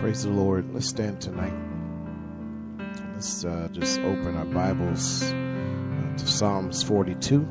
Praise the Lord. Let's stand tonight. Let's just open our Bibles to Psalms 42.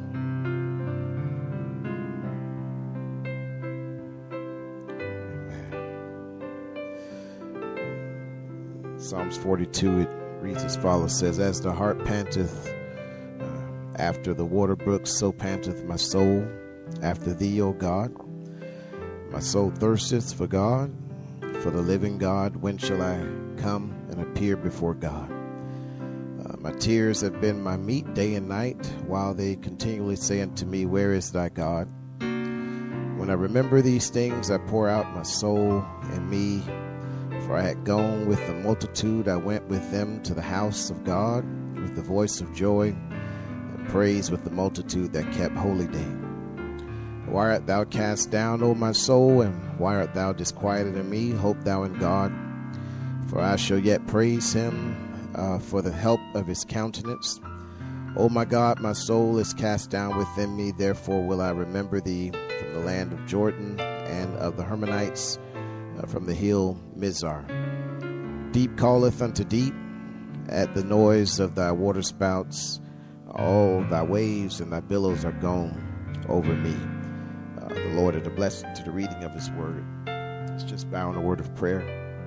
Psalms 42, it reads as follows, says, As the hart panteth after the water brooks, so panteth my soul after thee, O God. My soul thirsteth for God, for the living God. When shall I come and appear before God? My tears have been my meat day and night, while they continually say unto me, Where is thy God? When I remember these things, I pour out my soul in me. For I had gone with the multitude, I went with them to the house of God, with the voice of joy and praise with the multitude that kept holy day. Why art thou cast down, O my soul, and why art thou disquieted in me? Hope thou in God, for I shall yet praise him for the help of his countenance. O my God, my soul is cast down within me, therefore will I remember thee from the land of Jordan and of the Hermonites, from the hill Mizar. Deep calleth unto deep at the noise of thy waterspouts. All thy waves and thy billows are gone over me. The Lord is a blessing to the reading of his word. Let's just bow in a word of prayer.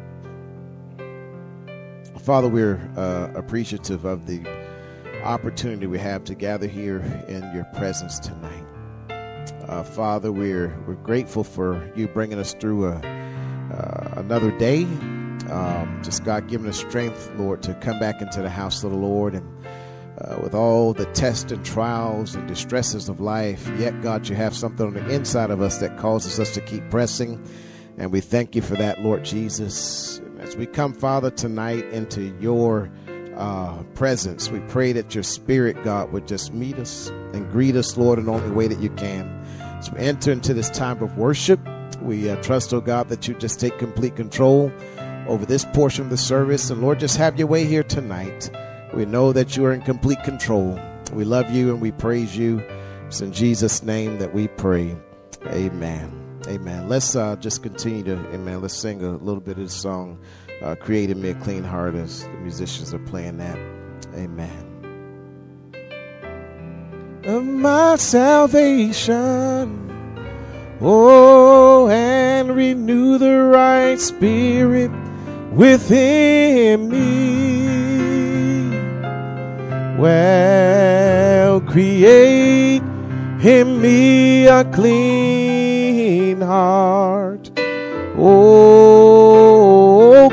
Father, we're appreciative of the opportunity we have to gather here in your presence tonight. Father, we're grateful for you bringing us through another day. Just God giving us strength, Lord, to come back into the house of the Lord, and with all the tests and trials and distresses of life, yet God, you have something on the inside of us that causes us to keep pressing, and we thank you for that, Lord Jesus. And as we come, Father, tonight into your presence, we pray that your Spirit, God, would just meet us and greet us, Lord, in the only way that you can. As we enter into this time of worship, we trust, oh God, that you just take complete control over this portion of the service. And Lord, just have your way here tonight. We know that you are in complete control. We love you and we praise you. It's in Jesus' name that we pray. Amen. Amen. Let's just continue to, amen, let's sing a little bit of the song, Create in Me a Clean Heart, as the musicians are playing that. Amen. Of my salvation, oh, and renew the right spirit within me. Well, create in me a clean heart, oh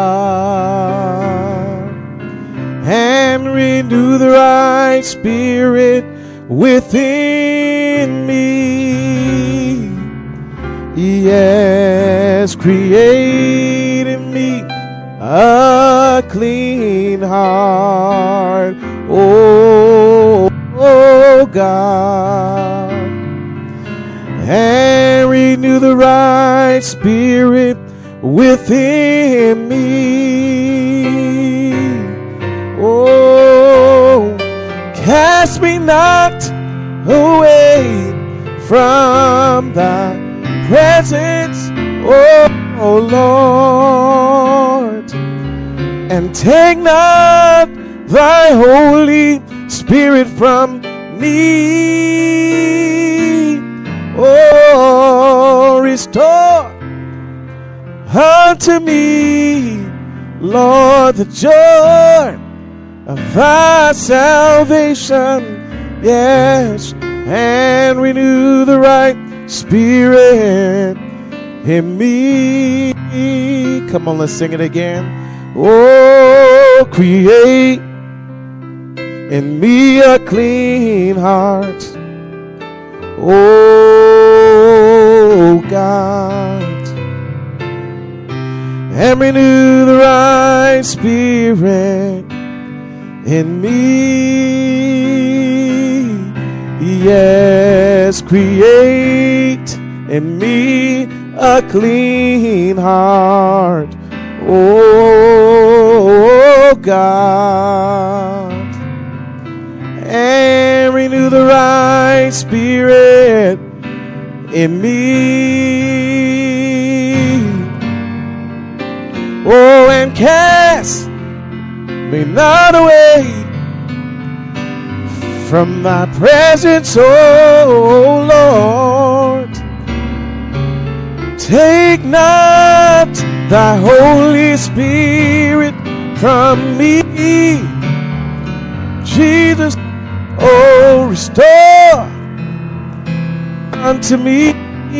God, and renew the right spirit within me. Yes, create in me a clean heart, oh God, and renew the right spirit within me. Oh, cast me not away from thy presence, oh Lord, and take not thy Holy Spirit from me. Oh, restore unto me, Lord, the joy of thy salvation, yes, and renew the right spirit in me. Come on, let's sing it again. Oh, create in me a clean heart, oh God, and renew the right spirit in me. Yes, create in me a clean heart, oh God, and renew the right spirit in me. cast me not away from thy presence, oh Lord. Take not thy Holy Spirit from me, Jesus. Oh, restore unto me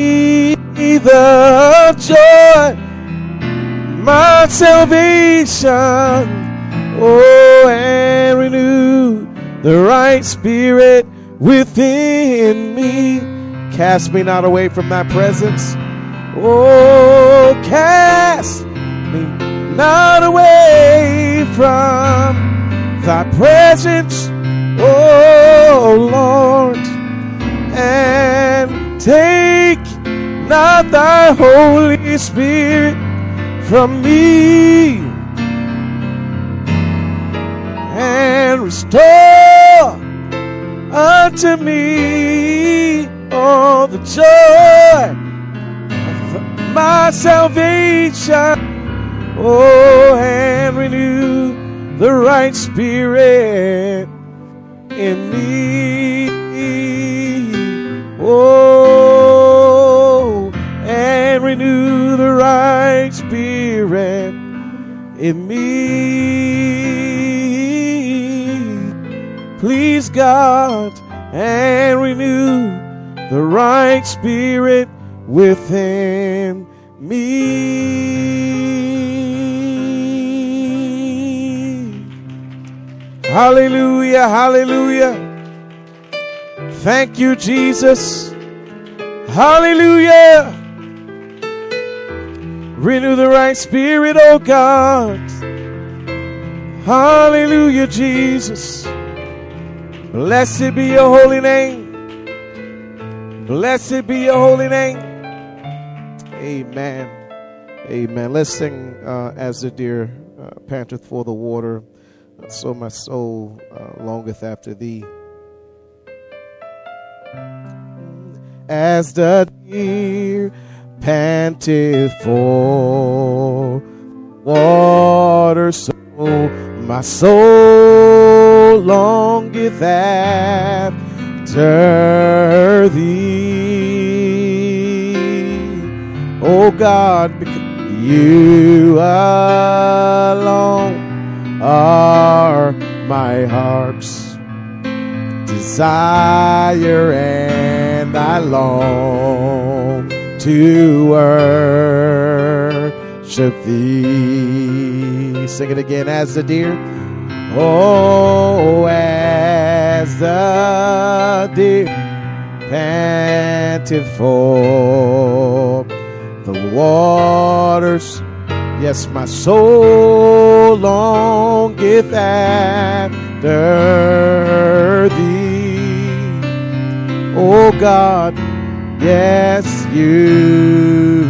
the joy, my salvation. Oh, and renew the right spirit within me. Cast me not away from thy presence. Oh, cast me not away from thy presence, oh Lord, and take not thy Holy Spirit from me, and restore unto me all the joy of my salvation, oh, and renew the right spirit in me, oh, and renew the right spirit in me. Please God, and renew the right spirit within me. Hallelujah, hallelujah. Thank you, Jesus. Hallelujah. Renew the right spirit, oh God. Hallelujah, Jesus. Blessed be your holy name. Blessed be your holy name. Amen. Amen. Let's sing as the deer panteth for the water, so my soul longeth after thee. As the deer panteth for water, so my soul longeth after thee. Oh God, because you alone are my heart's desire, and I long to worship thee. Sing it again. As the deer, oh, as the deer panteth for the waters, yes, my soul longeth after thee. Oh God, yes, you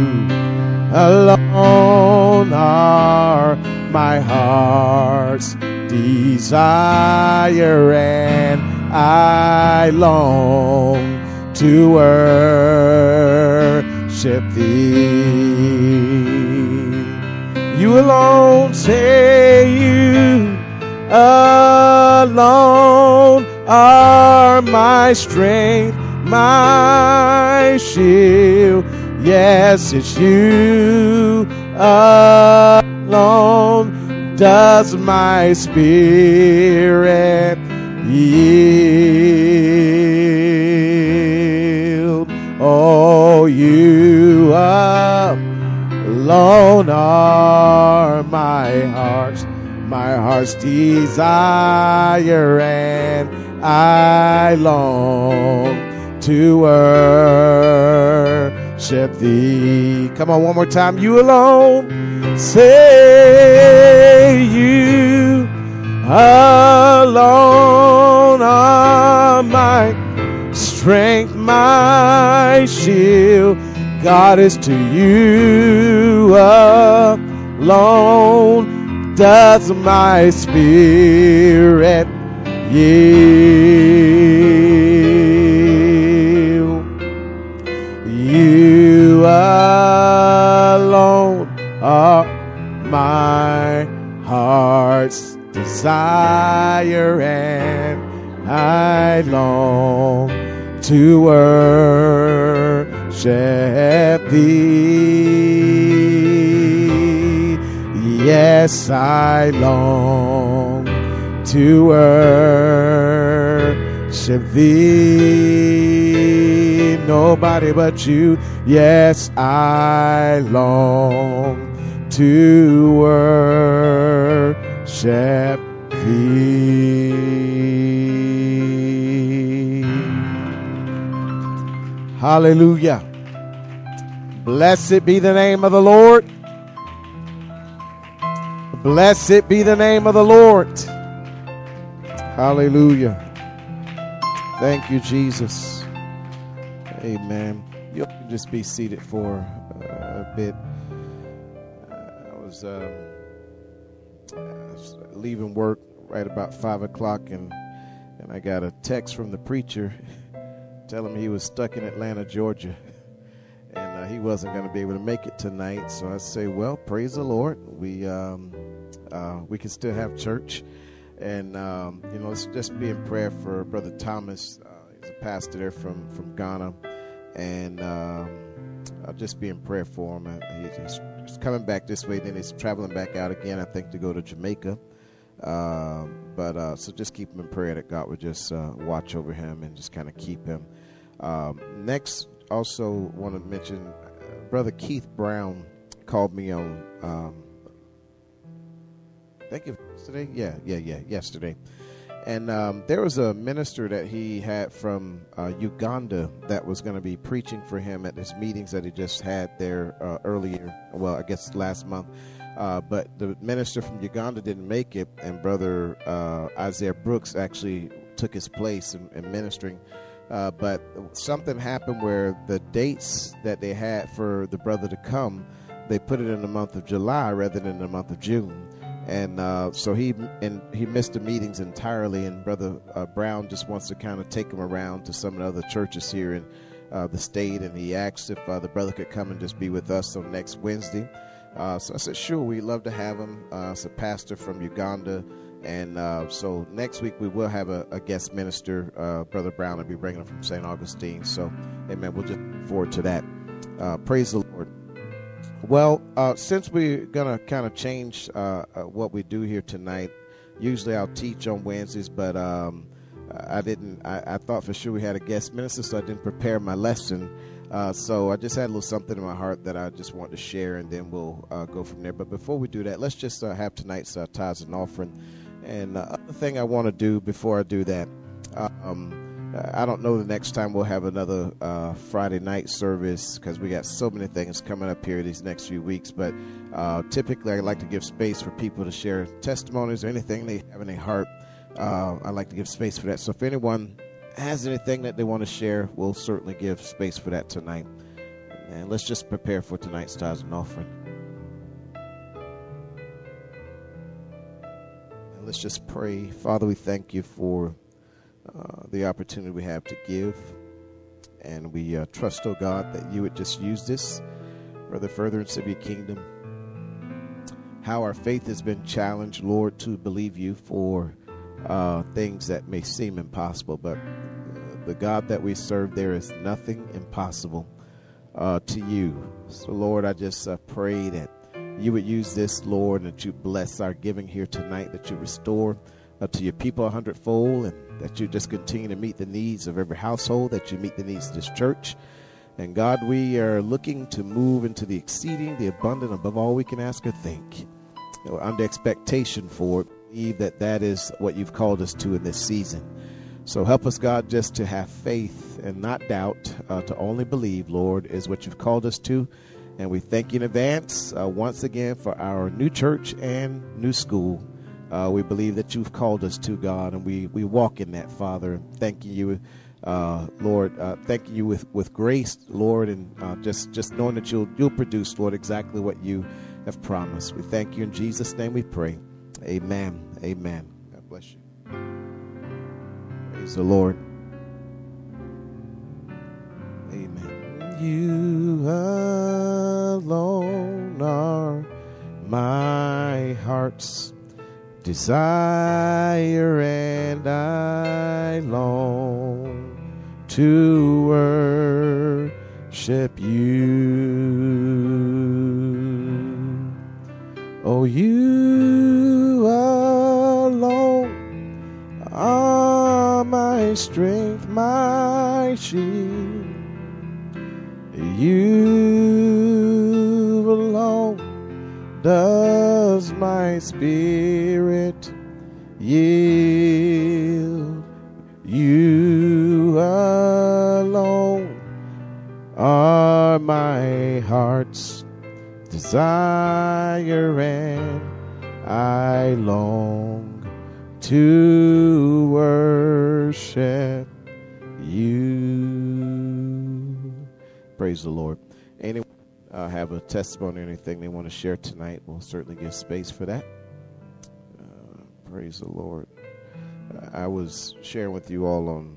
alone are my heart's desire, and I long to worship thee. You alone, say you alone are my strength, my shield. Yes, it's you alone does my spirit yield. Oh, you alone are my heart's desire, and I long to worship thee. Come on, one more time. You alone, say you alone are my strength, my shield. God, is to you alone does my spirit yield. You alone are my heart's desire, and I long to worship thee. Yes, I long to worship thee. Nobody but you. Yes, I long to worship thee. Hallelujah. Blessed be the name of the Lord. Blessed be the name of the Lord. Hallelujah. Thank you, Jesus. Amen. You can just be seated for a bit. I was leaving work right about 5 o'clock, and I got a text from the preacher telling me he was stuck in Atlanta, Georgia, and he wasn't going to be able to make it tonight. So I say, well, praise the Lord. We can still have church, and let's just be in prayer for Brother Thomas. He's a pastor there from Ghana, and I'll just be in prayer for him. He's coming back this way, then he's traveling back out again, I think, to go to Jamaica. So just keep him in prayer that God would just watch over him and just kind of keep him. Next, also want to mention Brother Keith Brown called me on, I think it was yesterday. Yesterday. And there was a minister that he had from Uganda that was going to be preaching for him at his meetings that he just had there earlier, well, I guess last month. But the minister from Uganda didn't make it, and Brother Isaiah Brooks actually took his place in ministering. But something happened where the dates that they had for the brother to come, they put it in the month of July rather than the month of June. And so he missed the meetings entirely, and Brother Brown just wants to kind of take him around to some of the other churches here in the state, and he asked if the brother could come and just be with us on next Wednesday. So I said, sure, we'd love to have him. It's a pastor from Uganda, and so next week we will have a guest minister. Brother Brown will be bringing him from St. Augustine. So, amen, we'll just look forward to that. Praise the Lord. Well, since we're going to kind of change what we do here tonight, usually I'll teach on Wednesdays, but I didn't. I thought for sure we had a guest minister, so I didn't prepare my lesson. So I just had a little something in my heart that I just want to share, and then we'll go from there. But before we do that, let's just have tonight's tithes and offering. And the other thing I want to do before I do that, I don't know the next time we'll have another Friday night service because we got so many things coming up here these next few weeks. But typically I like to give space for people to share testimonies or anything they have in their heart. I like to give space for that. So if anyone has anything that they want to share, we'll certainly give space for that tonight. And let's just prepare for tonight's tithes and offering. And let's just pray. Father, we thank you for the opportunity we have to give. And we trust, oh God, that you would just use this for the furtherance of your kingdom. How our faith has been challenged, Lord, to believe you for things that may seem impossible, but the God that we serve, there is nothing impossible to you. So, Lord, I just pray that you would use this, Lord, and that you bless our giving here tonight, that you restore to your people 100-fold, and that you just continue to meet the needs of every household, that you meet the needs of this church. And God, we are looking to move into the exceeding, the abundant, above all we can ask or think. We're under expectation for it. Believe that is what you've called us to in this season. So help us, God, just to have faith and not doubt, to only believe, Lord, is what you've called us to. And we thank you in advance once again for our new church and new school. We believe that you've called us to, God, and we walk in that, Father. Thanking you, Lord, thanking you with grace, Lord, and just knowing that you'll produce, Lord, exactly what you have promised. We thank you in Jesus' name we pray. Amen. Amen. God bless you. Praise the Lord. Amen. You alone are my heart's desire and I long to worship you. Oh, you alone are my strength, my shield. You alone does my spirit yield. You alone are my heart's desire, and I long to worship you. Praise the Lord. Anyone have a testimony or anything they want to share tonight? We'll certainly give space for that. Praise the Lord. I was sharing with you all on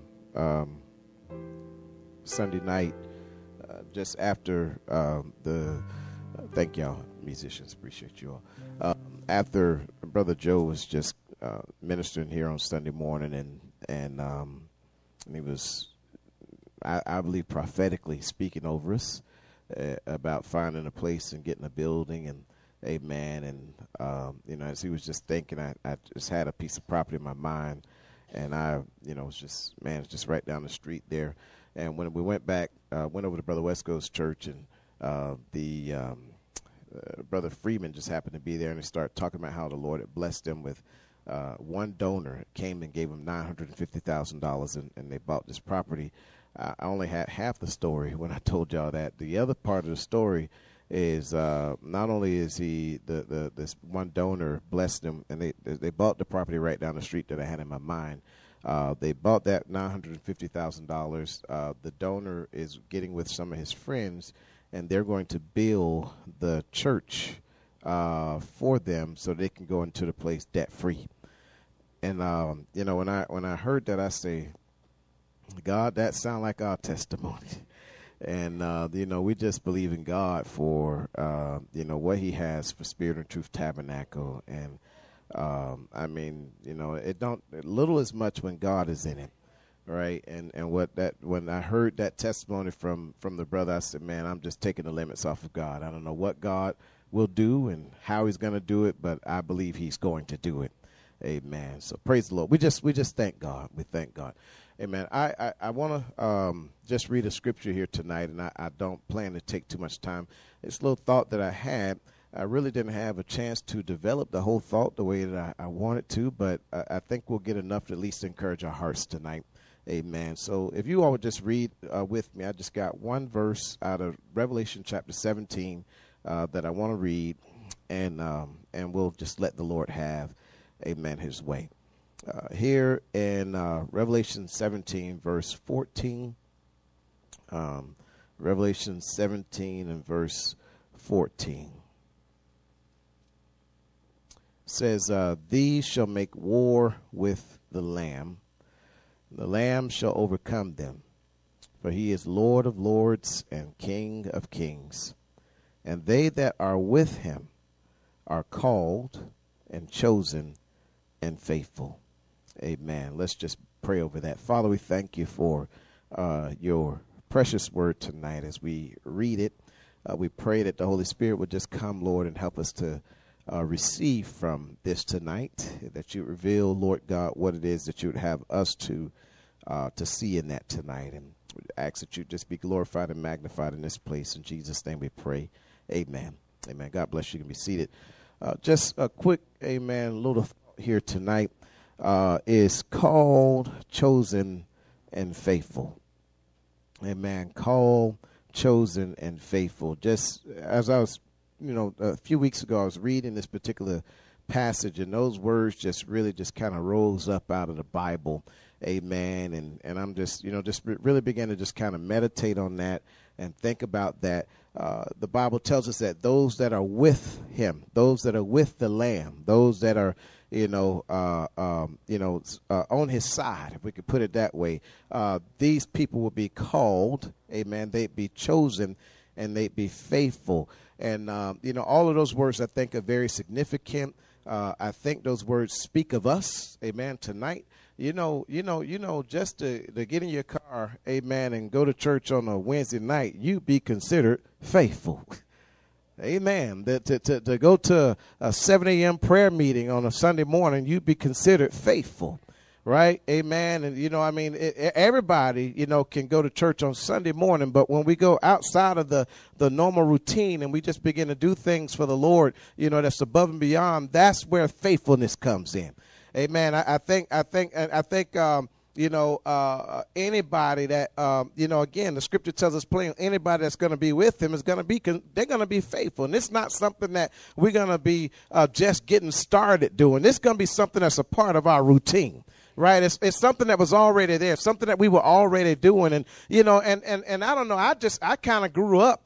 Sunday night, just after thank y'all, musicians, appreciate you all. After Brother Joe was just ministering here on Sunday morning, and he was, I believe, prophetically speaking over us about finding a place and getting a building, and amen. And as he was just thinking, I just had a piece of property in my mind, and it's just right down the street there. And when we went back, went over to Brother Wesco's church, and Brother Freeman just happened to be there, and he started talking about how the Lord had blessed them with one donor came and gave them $950,000, and they bought this property. I only had half the story when I told y'all that. The other part of the story is not only is this one donor blessed them, and they bought the property right down the street that I had in my mind. They bought that $950,000. The donor is getting with some of his friends, and they're going to build the church for them so they can go into the place debt free. And when I heard that, I say, God, that sound like our testimony. And we just believe in God for what He has for Spirit and Truth Tabernacle. And it don't little as much when God is in it, right? And when I heard that testimony from the brother, I said, man, I'm just taking the limits off of God. I don't know what God will do and how He's going to do it, but I believe He's going to do it. Amen. So praise the Lord. We just thank God. We thank God. Amen. I want to just read a scripture here tonight, and I don't plan to take too much time. It's a little thought that I had. I really didn't have a chance to develop the whole thought the way that I wanted to, but I think we'll get enough to at least encourage our hearts tonight. Amen. So if you all would just read with me, I just got one verse out of Revelation chapter 17 that I want to read, and we'll just let the Lord have, amen, His way. Here in Revelation 17, verse 14, Revelation 17 and verse 14 says, these shall make war with the Lamb. The Lamb shall overcome them, for He is Lord of lords and King of kings. And they that are with Him are called and chosen and faithful. Amen. Let's just pray over that. Father, we thank You for Your precious word tonight as we read it. We pray that the Holy Spirit would just come, Lord, and help us to receive from this tonight, that You reveal, Lord God, what it is that You would have us to see in that tonight. And we ask that You just be glorified and magnified in this place. In Jesus' name we pray. Amen. Amen. God bless you. You can be seated. Just a quick, amen, little thought here tonight. Is called, chosen, and faithful. Amen. Called, chosen, and faithful. Just as I was, a few weeks ago, I was reading this particular passage, and those words just really just kind of rose up out of the Bible. Amen. And I'm just really began to just kind of meditate on that and think about that. The Bible tells us that those that are with Him, those that are with the Lamb, those that are on His side, if we could put it that way, these people will be called, amen, they'd be chosen, and they'd be faithful. And, all of those words I think are very significant. I think those words speak of us, amen, tonight. Just to get in your car, amen, and go to church on a Wednesday night, you be considered faithful. Amen. To go to a 7 a.m. prayer meeting on a Sunday morning, you be considered faithful. Right? Amen. And, everybody, can go to church on Sunday morning, but when we go outside of the normal routine and we just begin to do things for the Lord, that's above and beyond, that's where faithfulness comes in. Amen. I think anybody that, again, the scripture tells us plain, anybody that's going to be with him they're going to be faithful. And it's not something that we're going to be just getting started doing. It's going to be something that's a part of our routine. Right. It's something that was already there, something that we were already doing. And, and I don't know, I kind of grew up,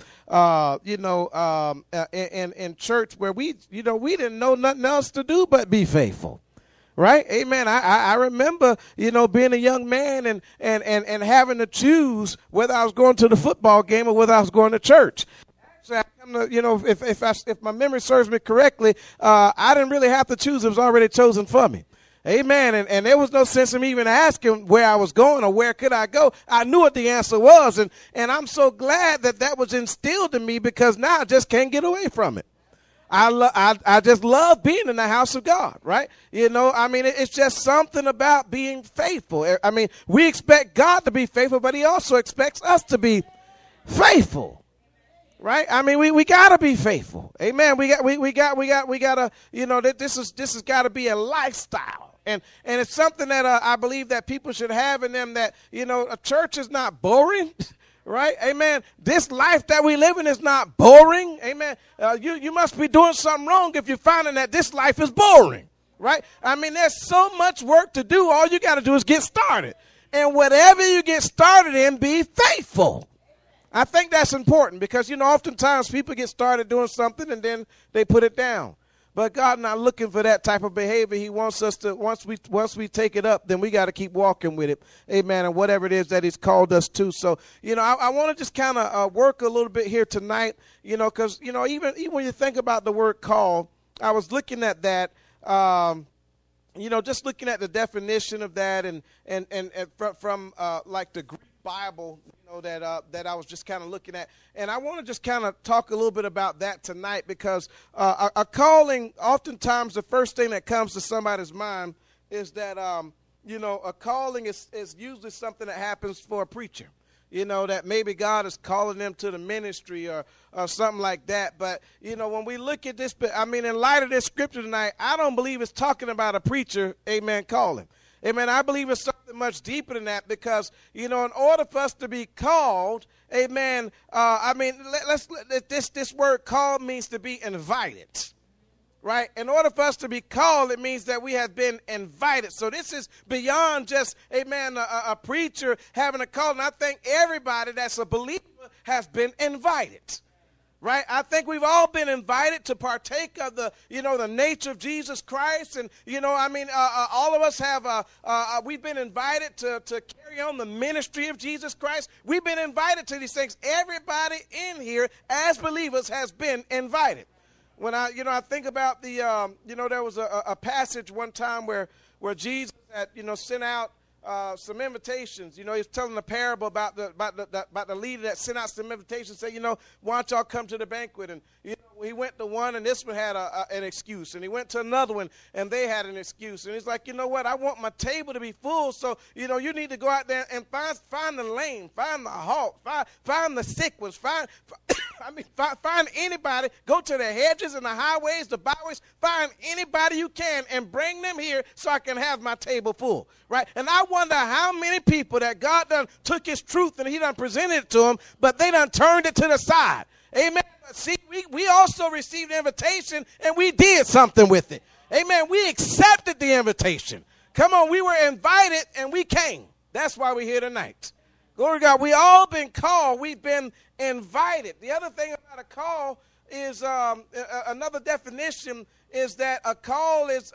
in church where we didn't know nothing else to do but be faithful. Right. Amen. I remember, being a young man and having to choose whether I was going to the football game or whether I was going to church. Actually, if my memory serves me correctly, I didn't really have to choose. It was already chosen for me. Amen. And there was no sense in me even asking where I was going or where could I go. I knew what the answer was. And I'm so glad that was instilled in me, because now I just can't get away from it. I just love being in the house of God, right? It's just something about being faithful. I mean, we expect God to be faithful, but he also expects us to be faithful. Right? I mean, we gotta be faithful. Amen. We gotta, this has gotta be a lifestyle. And it's something that I believe that people should have in them, that, a church is not boring. Right? Amen. This life that we live in is not boring. Amen. You must be doing something wrong if you're finding that this life is boring. Right? I mean, there's so much work to do. All you got to do is get started. And whatever you get started in, be faithful. I think that's important, because, oftentimes people get started doing something and then they put it down. But God not looking for that type of behavior. He wants us to, once we take it up, then we got to keep walking with it. Amen. And whatever it is that he's called us to. So, I want to just kind of work a little bit here tonight, because, even when you think about the word call, I was looking at that, just looking at the definition of that and from like the Greek Bible, that I was just kind of looking at. And I want to just kind of talk a little bit about that tonight, because a calling, oftentimes the first thing that comes to somebody's mind is that, a calling is usually something that happens for a preacher. That maybe God is calling them to the ministry or something like that. But, when we look at this, in light of this scripture tonight, I don't believe it's talking about a preacher, amen, calling. Amen. I believe it's something much deeper than that, because, in order for us to be called, amen, this word called means to be invited. Right? In order for us to be called, it means that we have been invited. So this is beyond just, amen, a preacher having a call. And I think everybody that's a believer has been invited. Right? I think we've all been invited to partake of the nature of Jesus Christ. And, all of us have, we've been invited to carry on the ministry of Jesus Christ. We've been invited to these things. Everybody in here as believers has been invited. When I think about there was a passage one time where Jesus had, sent out some invitations. He was telling a parable about the leader that sent out some invitations. Say, why don't y'all come to the banquet? And he went to one, and this one had an excuse, and he went to another one, and they had an excuse. And he's like, what? I want my table to be full, so you need to go out there and find the lame, find the halt, find the sick ones, find anybody. Go to the hedges and the highways, the byways, find anybody you can and bring them here so I can have my table full. Right? And I wonder how many people that God done took his truth and he done presented it to them, but they done turned it to the side. Amen. But see, we also received the invitation and we did something with it. Amen. We accepted the invitation. Come on, we were invited and we came. That's why we're here tonight. Glory to God. We all been called. We've been invited. The other thing about a call is another definition is that a call is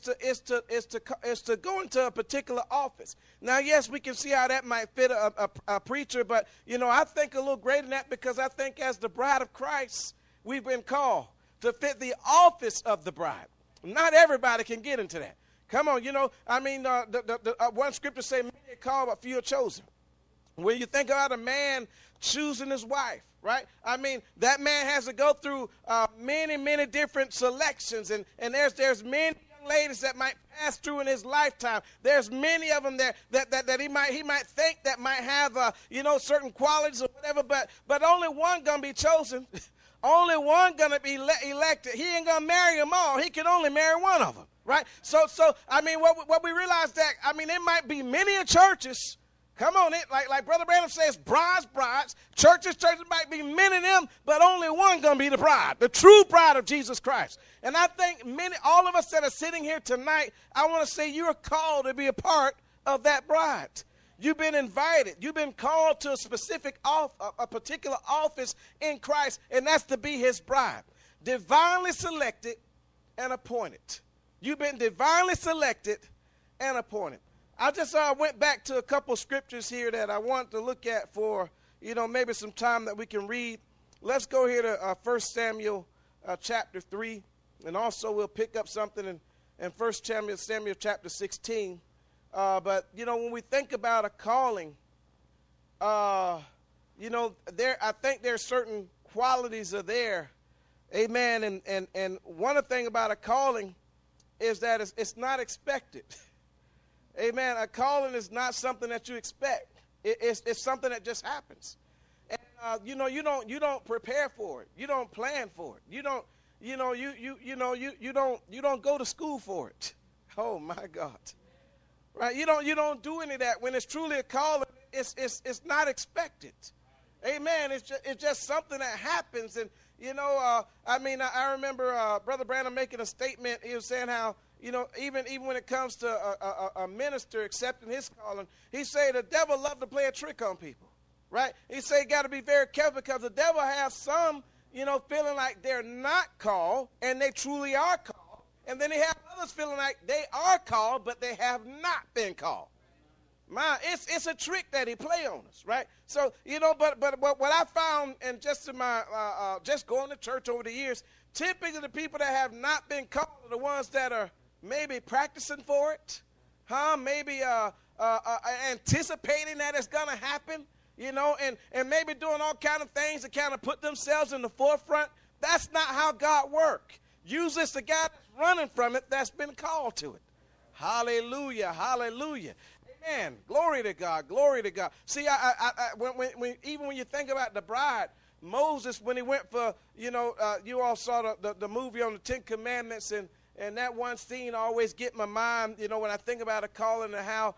to go into a particular office. Now, yes, we can see how that might fit a preacher, but I think a little greater than that, because I think as the bride of Christ, we've been called to fit the office of the bride. Not everybody can get into that. Come on, one scripture say, many are called, but few are chosen. When you think about a man choosing his wife, right? I mean, that man has to go through many, many different selections, and there's many young ladies that might pass through in his lifetime. There's many of them that he might think that might have certain qualities or whatever, but only one gonna be chosen. Only one gonna be elected. He ain't gonna marry them all. He can only marry one of them, right? So I mean, what we realize that, I mean, it might be many churches. Come on, like Brother Branham says, brides, churches might be many of them, but only one gonna be the bride, the true bride of Jesus Christ. And I think all of us that are sitting here tonight, I want to say you're called to be a part of that bride. You've been invited. You've been called to a particular office in Christ, and that's to be his bride. Divinely selected and appointed. You've been divinely selected and appointed. I just went back to a couple scriptures here that I want to look at for, maybe some time that we can read. Let's go here to 1 Samuel chapter 3, and also we'll pick up something in 1 Samuel chapter 16. But, when we think about a calling, I think there's certain qualities are there. Amen. And one thing about a calling is that it's not expected. Amen. A calling is not something that you expect. It's something that just happens. And, you don't prepare for it. You don't plan for it. You don't go to school for it. Oh my God. Right? You don't do any of that. When it's truly a calling, it's not expected. Amen. It's just something that happens. And, I remember Brother Branham making a statement. He was saying how, even when it comes to a minister accepting his calling, he said the devil loves to play a trick on people, right? He said you got to be very careful because the devil has some, feeling like they're not called and they truly are called. And then they have others feeling like they are called, but they have not been called. It's a trick that he play on us, right? So, but what I found, and just in my, just going to church over the years, typically the people that have not been called are the ones that are maybe practicing for it, maybe anticipating that it's going to happen, and maybe doing all kind of things to kind of put themselves in the forefront. That's not how God works. Usually it's the guy that's running from it that's been called to it. Hallelujah, hallelujah. Amen. Glory to God, glory to God. See, even when you think about the bride, Moses, when he went for, you all saw the movie on the Ten Commandments, and that one scene always get my mind, when I think about a calling and how,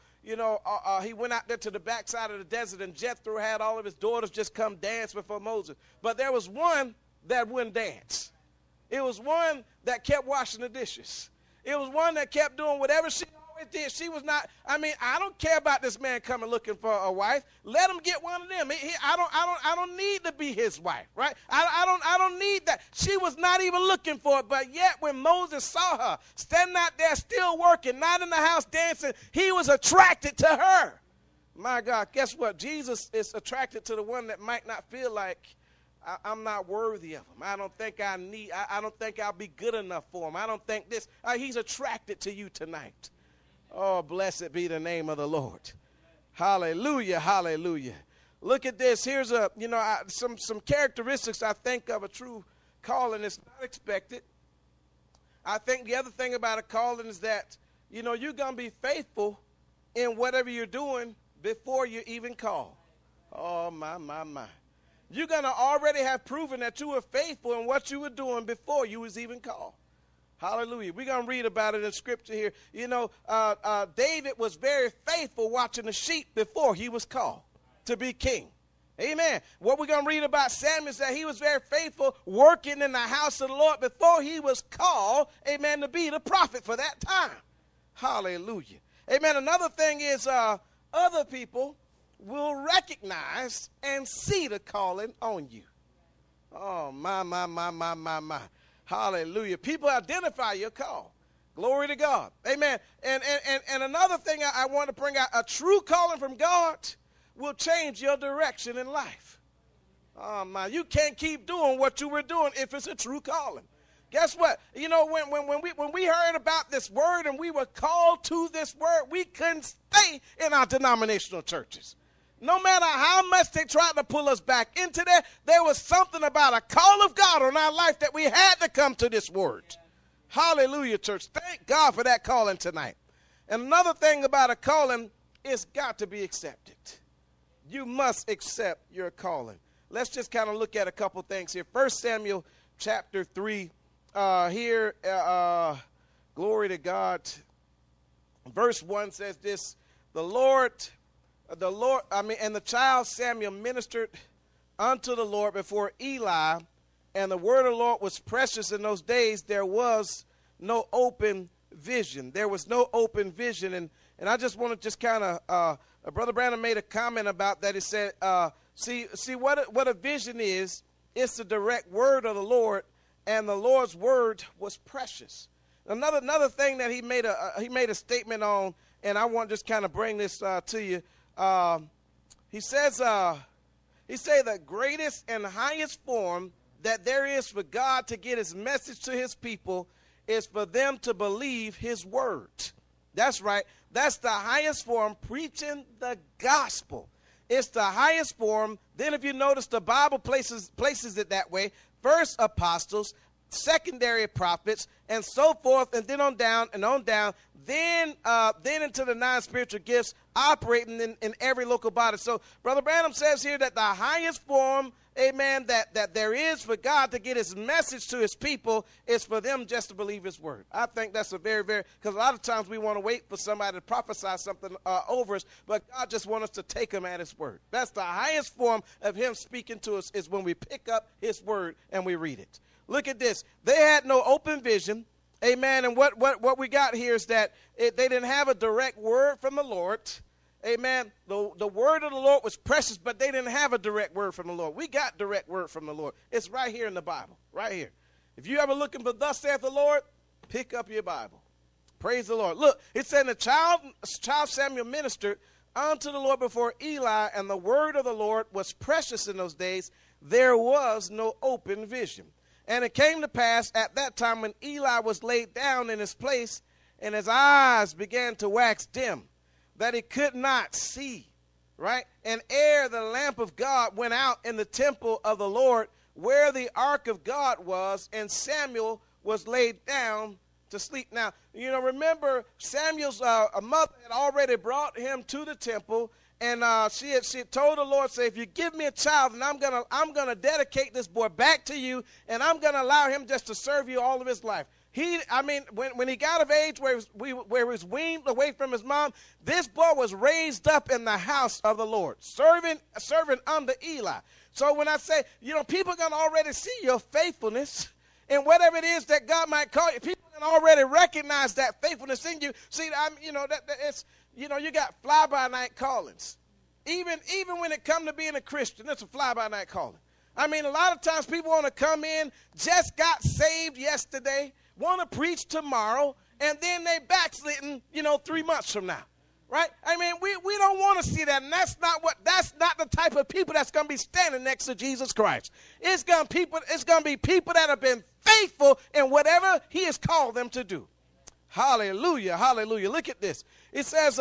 he went out there to the backside of the desert, and Jethro had all of his daughters just come dance before Moses. But there was one that wouldn't dance. It was one that kept washing the dishes. It was one that kept doing whatever she always did. She was not, I don't care about this man coming looking for a wife. Let him get one of them. I don't need to be his wife, right? I don't need that. She was not even looking for it, but yet when Moses saw her standing out there still working, not in the house dancing, he was attracted to her. My God, guess what? Jesus is attracted to the one that might not feel like I'm not worthy of him. I don't think I don't think I'll be good enough for him. I don't think this. He's attracted to you tonight. Oh, blessed be the name of the Lord. Hallelujah, hallelujah. Look at this. Here's some characteristics I think of a true calling. It's not expected. I think the other thing about a calling is that, you're going to be faithful in whatever you're doing before you even call. Oh, my. You're going to already have proven that you were faithful in what you were doing before you was even called. Hallelujah. We're going to read about it in Scripture here. David was very faithful watching the sheep before he was called to be king. Amen. What we're going to read about Samuel is that he was very faithful working in the house of the Lord before he was called, amen, to be the prophet for that time. Hallelujah. Amen. Another thing is other people will recognize and see the calling on you. Oh, my. Hallelujah. People identify your call. Glory to God. Amen. And another thing I want to bring out, a true calling from God will change your direction in life. Oh, my. You can't keep doing what you were doing if it's a true calling. Guess what? You know, when we heard about this word and we were called to this word, we couldn't stay in our denominational churches. No matter how much they tried to pull us back into there was something about a call of God on our life that we had to come to this word. Hallelujah, church. Thank God for that calling tonight. And another thing about a calling, it's got to be accepted. You must accept your calling. Let's just kind of look at a couple things here. 1 Samuel chapter 3. Glory to God. Verse 1 says this, and the child Samuel ministered unto the Lord before Eli, and the word of the Lord was precious in those days. There was no open vision. There was no open vision. And I just want to just kind of, Brother Brandon made a comment about that. He said, see what a vision is. It's the direct word of the Lord, and the Lord's word was precious. Another thing that he made a statement on, and I want to just kind of bring this to you. He says the greatest and highest form that there is for God to get his message to his people is for them to believe his word. That's right. That's the highest form, preaching the gospel. It's the highest form. Then if you notice, the Bible places it that way. First apostles, secondary prophets, and so forth, and then on down and on down. Then into the 9 spiritual gifts operating in every local body. So Brother Branham says here that the highest form, amen, that there is for God to get his message to his people is for them just to believe his word. I think that's a very, very, because a lot of times we want to wait for somebody to prophesy something over us, but God just wants us to take him at his word. That's the highest form of him speaking to us, is when we pick up his word and we read it. Look at this. They had no open vision. Amen. And what we got here is that they didn't have a direct word from the Lord. Amen. The word of the Lord was precious, but they didn't have a direct word from the Lord. We got direct word from the Lord. It's right here in the Bible, right here. If you ever looking for thus saith the Lord, pick up your Bible. Praise the Lord. Look, it said the child Samuel ministered unto the Lord before Eli, and the word of the Lord was precious in those days. There was no open vision. And it came to pass at that time when Eli was laid down in his place, and his eyes began to wax dim, that he could not see, right? And ere the lamp of God went out in the temple of the Lord, where the ark of God was, and Samuel was laid down to sleep. Now, remember Samuel's mother had already brought him to the temple, and she had told the Lord, say, if you give me a child, and I'm gonna dedicate this boy back to you, and I'm gonna allow him just to serve you all of his life. When he got of age where he was weaned away from his mom, this boy was raised up in the house of the Lord, serving under Eli. So when I say, people can already see your faithfulness in whatever it is that God might call you. People can already recognize that faithfulness in you. See, you got fly-by-night callings. Even when it comes to being a Christian, it's a fly-by-night calling. A lot of times people want to come in, just got saved yesterday, want to preach tomorrow, and then they backslidden, 3 months from now, right? We don't want to see that, and that's not the type of people that's going to be standing next to Jesus Christ. It's going to be people that have been faithful in whatever he has called them to do. Hallelujah, hallelujah. Look at this. It says,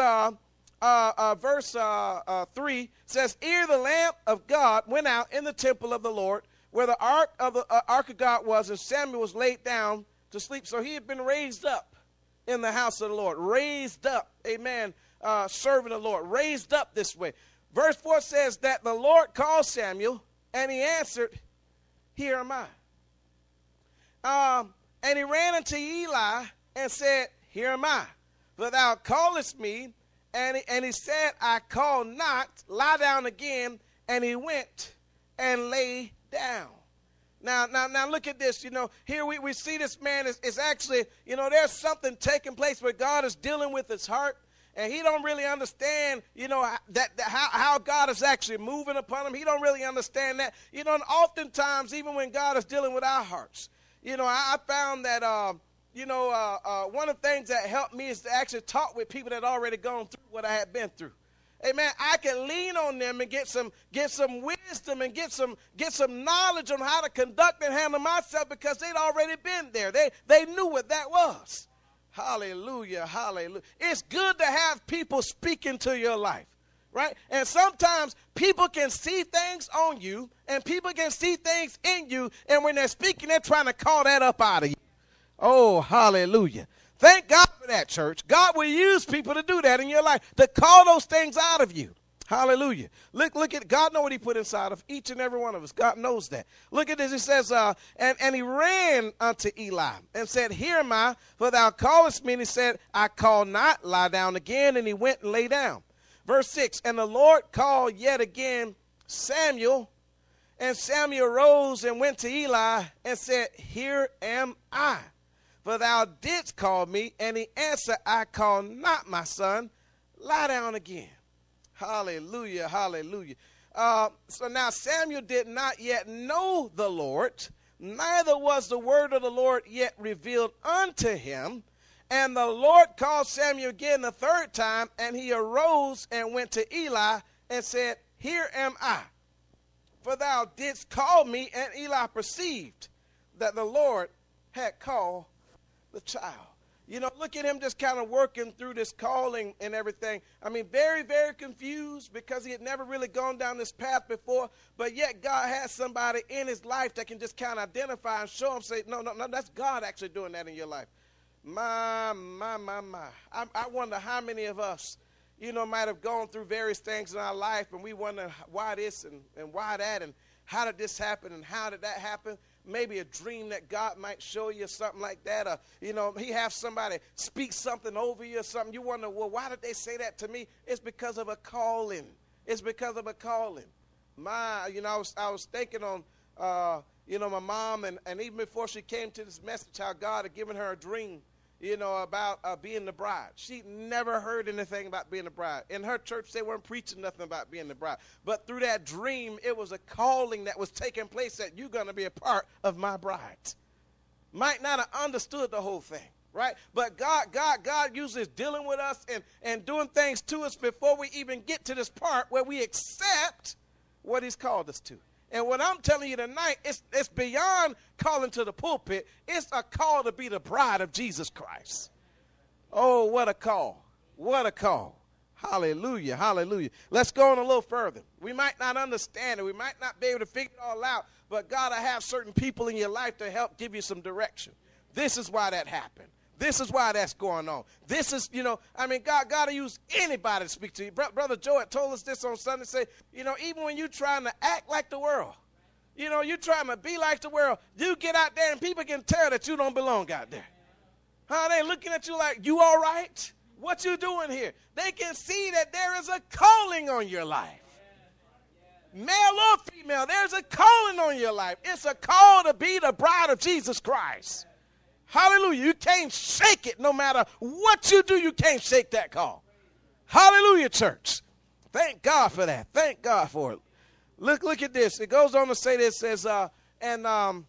verse 3 says, ere the lamp of God went out in the temple of the Lord, where the ark of God was, and Samuel was laid down to sleep. So he had been raised up in the house of the Lord, raised up, amen, serving the Lord, raised up this way. Verse 4 says that the Lord called Samuel, and he answered, here am I. And he ran unto Eli and said, here am I, for thou callest me. And he said, I call not, lie down again. And he went and lay down. Now look at this. Here we see this man is actually, there's something taking place where God is dealing with his heart. And he don't really understand, how God is actually moving upon him. He don't really understand that. And oftentimes, even when God is dealing with our hearts, I found that, one of the things that helped me is to actually talk with people that already gone through what I had been through. Amen. I can lean on them and get some wisdom and get some knowledge on how to conduct and handle myself because they'd already been there. They knew what that was. Hallelujah, hallelujah. It's good to have people speak into your life, right? And sometimes people can see things on you and people can see things in you, and when they're speaking, they're trying to call that up out of you. Oh, hallelujah. Thank God for that, church. God will use people to do that in your life, to call those things out of you. Hallelujah. Look at God know what he put inside of each and every one of us. God knows that. Look at this. He says, and he ran unto Eli and said, Here am I, for thou callest me. And he said, I call not, lie down again. And he went and lay down. Verse 6, and the Lord called yet again Samuel. And Samuel rose and went to Eli and said, Here am I. For thou didst call me, and he answered, I call not, my son. Lie down again. Hallelujah, hallelujah. So now Samuel did not yet know the Lord, neither was the word of the Lord yet revealed unto him. And the Lord called Samuel again the third time, and he arose and went to Eli and said, Here am I. For thou didst call me, and Eli perceived that the Lord had called the child. You know, look at him just kind of working through this calling and everything. I mean, very, very confused because he had never really gone down this path before. But yet God has somebody in his life that can just kind of identify and show him, say, no, that's God actually doing that in your life. My. I wonder how many of us, you know, might have gone through various things in our life and we wonder why this and why that and how did this happen and how did that happen. Maybe a dream that God might show you, something like that. Or, you know, he has somebody speak something over you or something. You wonder, well, why did they say that to me? It's because of a calling. It's because of a calling. I was thinking on, my mom, and even before she came to this message, how God had given her a dream, you know, about being the bride. She never heard anything about being the bride. In her church, they weren't preaching nothing about being the bride. But through that dream, it was a calling that was taking place that you're going to be a part of my bride. Might not have understood the whole thing, right? But God uses dealing with us and doing things to us before we even get to this part where we accept what he's called us to. And what I'm telling you tonight, it's beyond calling to the pulpit. It's a call to be the bride of Jesus Christ. Oh, what a call. What a call. Hallelujah, hallelujah. Let's go on a little further. We might not understand it. We might not be able to figure it all out. But God will have certain people in your life to help give you some direction. This is why that happened. This is why that's going on. This is, God will use anybody to speak to you. Brother Joe had told us this on Sunday, say, even when you're trying to act like the world, you're trying to be like the world, you get out there and people can tell that you don't belong out there. They looking at you like, you all right? What you doing here? They can see that there is a calling on your life. Male or female, there's a calling on your life. It's a call to be the bride of Jesus Christ. Hallelujah. You can't shake it. No matter what you do, you can't shake that call. Hallelujah, church. Thank God for that. Thank God for it. Look at this. It goes on to say this. It says, and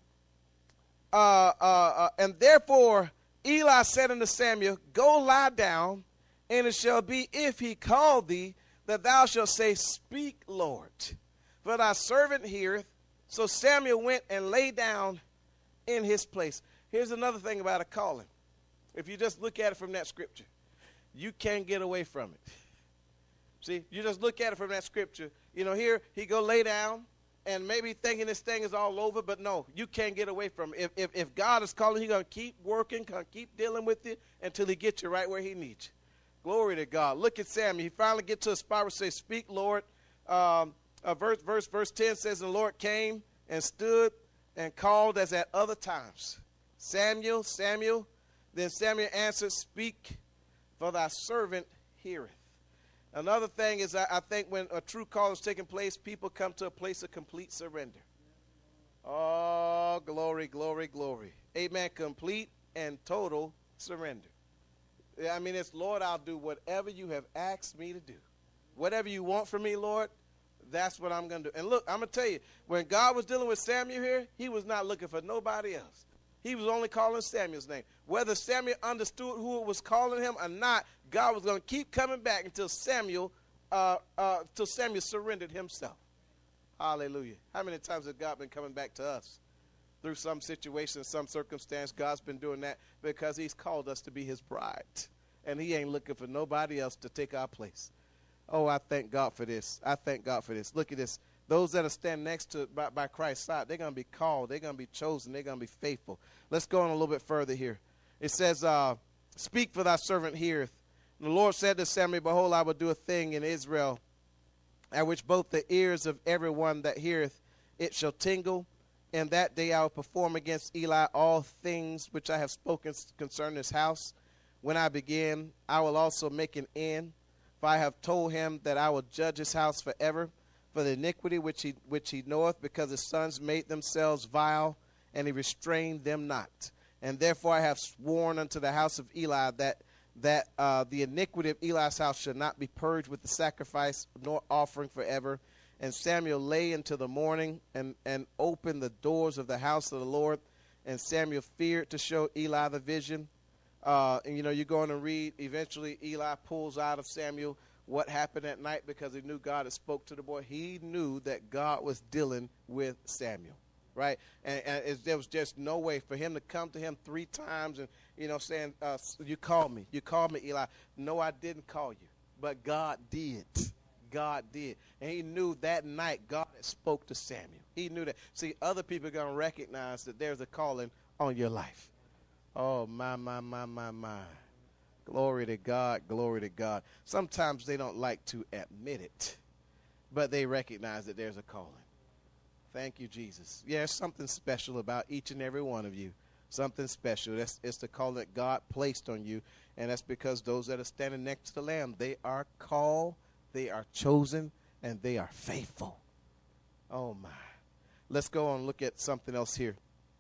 therefore Eli said unto Samuel, Go lie down, and it shall be, if he call thee, that thou shalt say, Speak, Lord, for thy servant heareth. So Samuel went and lay down in his place. Here's another thing about a calling. If you just look at it from that scripture, you can't get away from it. See, you just look at it from that scripture. Here he go lay down and maybe thinking this thing is all over, but no, you can't get away from it. If God is calling, he's going to keep working, going to keep dealing with it until he gets you right where he needs you. Glory to God. Look at Samuel. He finally gets to a spot where he says, Speak, Lord. Verse 10 says, And the Lord came and stood and called as at other times. Samuel, Samuel. Then Samuel answered, Speak, for thy servant heareth. Another thing is, I think when a true call is taking place, people come to a place of complete surrender. Oh, glory, glory, glory. Amen. Complete and total surrender. I mean, it's, Lord, I'll do whatever you have asked me to do. Whatever you want from me, Lord, that's what I'm going to do. And look, I'm going to tell you, when God was dealing with Samuel here, he was not looking for nobody else. He was only calling Samuel's name. Whether Samuel understood who it was calling him or not, God was going to keep coming back until Samuel till Samuel surrendered himself. Hallelujah. How many times has God been coming back to us? Through some situation, some circumstance, God's been doing that because he's called us to be his bride. And he ain't looking for nobody else to take our place. Oh, I thank God for this. I thank God for this. Look at this. Those that are standing next to by Christ's side, they're going to be called. They're going to be chosen. They're going to be faithful. Let's go on a little bit further here. It says, speak for thy servant heareth. And the Lord said to Samuel, behold, I will do a thing in Israel, at which both the ears of everyone that heareth it shall tingle. And that day I will perform against Eli all things which I have spoken concerning his house. When I begin, I will also make an end. For I have told him that I will judge his house forever, for the iniquity which he knoweth, because his sons made themselves vile, and he restrained them not. And therefore I have sworn unto the house of Eli that the iniquity of Eli's house shall not be purged with the sacrifice nor offering forever. And Samuel lay until the morning and opened the doors of the house of the Lord. And Samuel feared to show Eli the vision. And, you know, you're going to read, eventually Eli pulls out of Samuel what happened at night because he knew God had spoke to the boy. He knew that God was dealing with Samuel, right? And there was just no way for him to come to him 3 times and, you know, saying, you called me, Eli. No, I didn't call you, but God did. God did. And he knew that night God had spoke to Samuel. He knew that. See, other people are going to recognize that there's a calling on your life. Oh, my. Glory to God, glory to God. Sometimes they don't like to admit it, but they recognize that there's a calling. Thank you, Jesus. Yeah, there's something special about each and every one of you. Something special. It's the calling that God placed on you, and that's because those that are standing next to the Lamb, they are called, they are chosen, and they are faithful. Oh, my. Let's go on and look at something else here.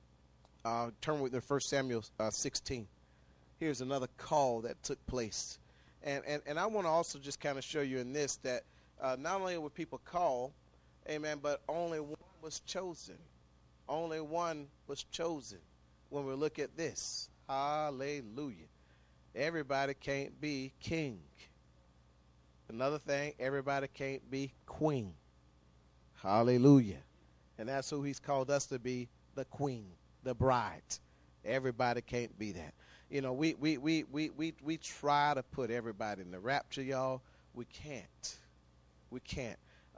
Turn with me to 1 Samuel 16. Here's another call that took place. And I want to also just kind of show you in this that not only were people called, amen, but only one was chosen. Only one was chosen when we look at this. Hallelujah. Everybody can't be king. Another thing, everybody can't be queen. Hallelujah. And that's who he's called us to be, the queen, the bride. Everybody can't be that. You know, we try to put everybody in the rapture, y'all. We can't. We can't.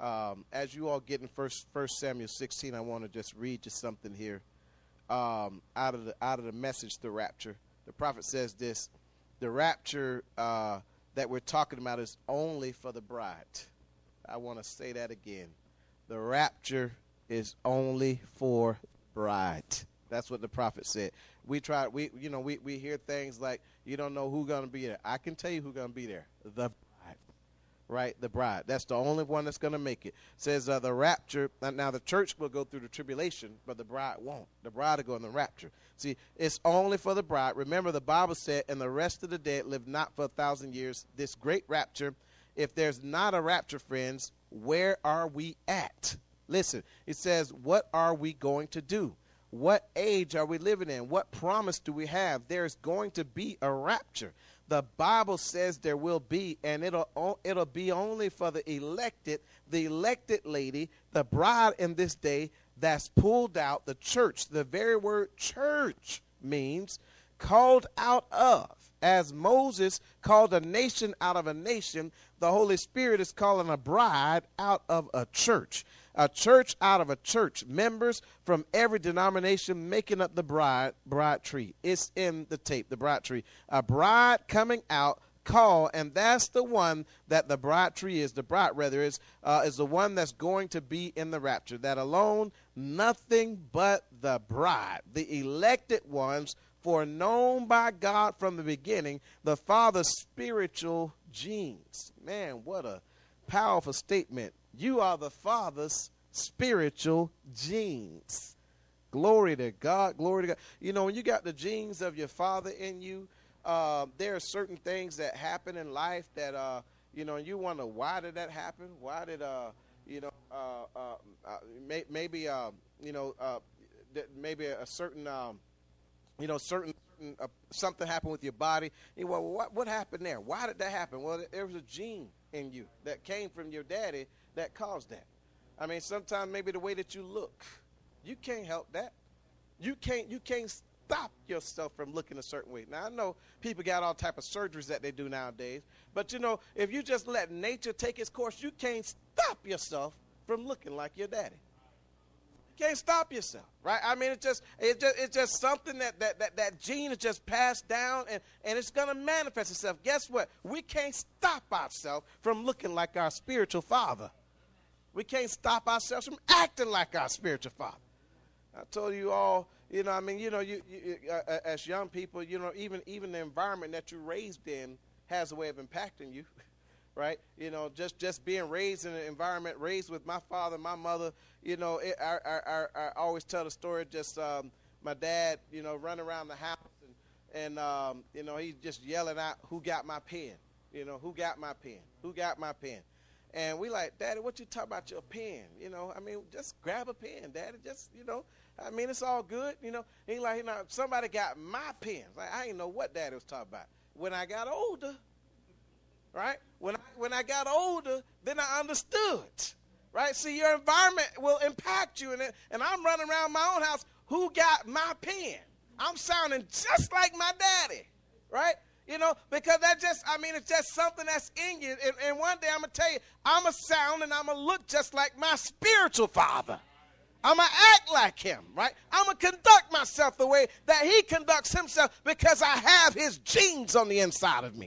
As you all get in First Samuel 16, I want to just read you something here out of the message, the rapture. The prophet says this: the rapture that we're talking about is only for the bride. I want to say that again. The rapture is only for bride. That's what the prophet said. We hear things like, you don't know who's going to be there. I can tell you who's going to be there. The bride, right? The bride. That's the only one that's going to make it. It says the rapture. Now the church will go through the tribulation, but the bride won't. The bride will go in the rapture. See, it's only for the bride. Remember, the Bible said, and the rest of the dead live not for 1,000 years. This great rapture. If there's not a rapture, friends, where are we at? Listen, it says, what are we going to do? What age are we living in? What promise do we have? There's going to be a rapture. The Bible says there will be, and it'll be only for the elected lady, the bride in this day that's pulled out, the church. The very word church means called out of. As Moses called a nation out of a nation, the Holy Spirit is calling a bride out of a church. A church out of a church. Members from every denomination making up the bride tree. It's in the tape, the bride tree. A bride coming out, called, and that's the one that the bride tree is. The bride, rather, is the one that's going to be in the rapture. That alone, nothing but the bride. The elected ones, foreknown by God from the beginning, the Father's spiritual genes. Man, what a powerful statement. You are the Father's spiritual genes. Glory to God, glory to God. You know, when you got the genes of your Father in you, there are certain things that happen in life that, you wonder, why did that happen? Why did, maybe a certain, certain something happened with your body. You go, well, what happened there? Why did that happen? Well, there was a gene in you that came from your daddy that caused that. I mean, sometimes maybe the way that you look, you can't help that. You can't stop yourself from looking a certain way. Now, I know people got all type of surgeries that they do nowadays, but you know, if you just let nature take its course, you can't stop yourself from looking like your daddy. You can't stop yourself, right? I mean, it's just something that gene is just passed down, and it's going to manifest itself. Guess what? We can't stop ourselves from looking like our spiritual father. We can't stop ourselves from acting like our spiritual father. I told you all, you know, I mean, you know, you as young people, you know, even the environment that you're raised in has a way of impacting you. Right, you know, just being raised in an environment, raised with my father, my mother, you know, I always tell the story. Just my dad, you know, running around the house and you know, he's just yelling out, "Who got my pen?" You know, "Who got my pen? Who got my pen?" And we like, "Daddy, what you talk about your pen?" You know, I mean, just grab a pen, Daddy. Just, you know, I mean, it's all good. You know, he like, you know, somebody got my pen. Like, I didn't know what Daddy was talking about. When I got older. Right? When I got older, then I understood. Right? See, your environment will impact you. And I'm running around my own house. Who got my pen? I'm sounding just like my daddy. Right? You know, because it's just something that's in you. And one day I'm going to tell you, I'm going to sound and I'm going to look just like my spiritual father. I'm going to act like him, right? I'm going to conduct myself the way that he conducts himself because I have his genes on the inside of me.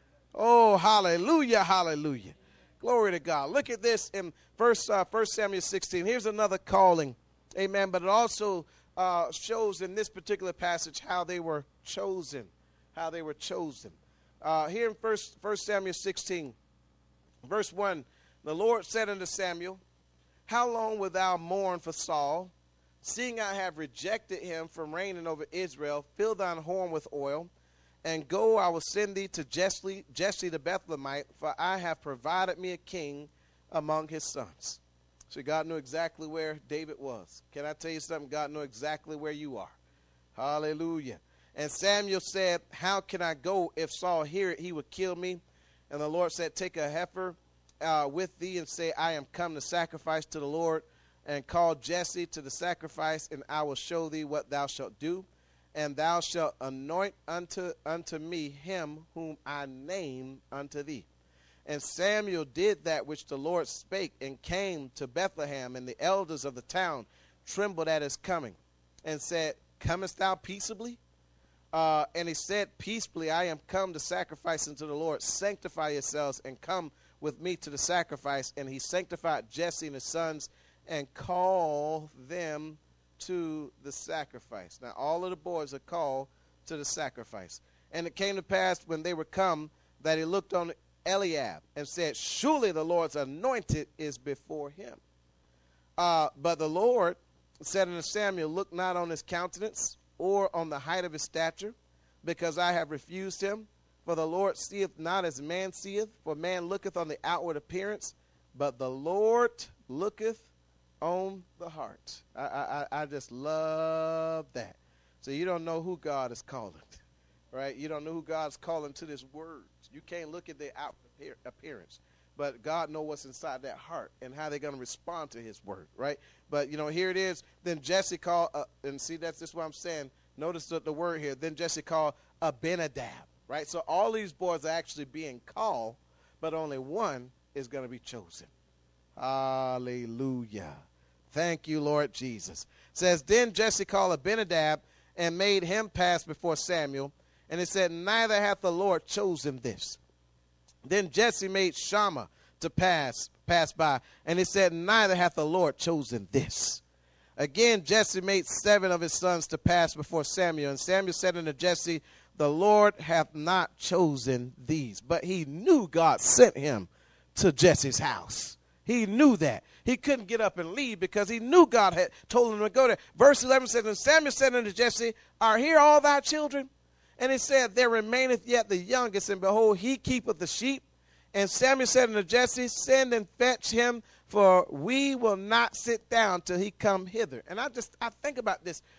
Oh, hallelujah, hallelujah. Glory to God. Look at this in 1 Samuel 16. Here's another calling. Amen. But it also shows in this particular passage how they were chosen. How they were chosen. Here in 1 Samuel 16, verse 1, the Lord said unto Samuel, "How long wilt thou mourn for Saul, seeing I have rejected him from reigning over Israel? Fill thine horn with oil. And go, I will send thee to Jesse the Bethlehemite, for I have provided me a king among his sons." So God knew exactly where David was. Can I tell you something? God knew exactly where you are. Hallelujah. And Samuel said, "How can I go? If Saul hear it, he would kill me." And the Lord said, "Take a heifer with thee and say, I am come to sacrifice to the Lord. And call Jesse to the sacrifice, and I will show thee what thou shalt do. And thou shalt anoint unto me him whom I name unto thee." And Samuel did that which the Lord spake, and came to Bethlehem, and the elders of the town trembled at his coming, and said, "Comest thou peaceably?" And he said, "Peaceably, I am come to sacrifice unto the Lord. Sanctify yourselves, and come with me to the sacrifice." And he sanctified Jesse and his sons, and called them to the sacrifice. Now all of the boys are called to the sacrifice. And it came to pass when they were come that he looked on Eliab and said, "Surely the Lord's anointed is before him." But the Lord said unto Samuel, "Look not on his countenance or on the height of his stature, because I have refused him. For the Lord seeth not as man seeth, for man looketh on the outward appearance, but the Lord looketh on the heart." I just love that. So you don't know who God is calling, right? You don't know who God's calling to this word. You can't look at the outward appearance, but God knows what's inside that heart and how they're going to respond to his word, right? But, you know, here it is. Then Jesse called, and see, that's just what I'm saying. Notice the word here. Then Jesse called Abinadab, right? So all these boys are actually being called, but only one is going to be chosen. Hallelujah. Thank you, Lord Jesus. It says, then Jesse called Abinadab and made him pass before Samuel. And it said, neither hath the Lord chosen this. Then Jesse made Shammah to pass by. And it said, neither hath the Lord chosen this. Again, Jesse made 7 of his sons to pass before Samuel. And Samuel said unto Jesse, the Lord hath not chosen these. But he knew God sent him to Jesse's house. He knew that. He couldn't get up and leave because he knew God had told him to go there. Verse 11 says, and Samuel said unto Jesse, are here all thy children? And he said, there remaineth yet the youngest, and behold, he keepeth the sheep. And Samuel said unto Jesse, send and fetch him, for we will not sit down till he come hither. And I think about this.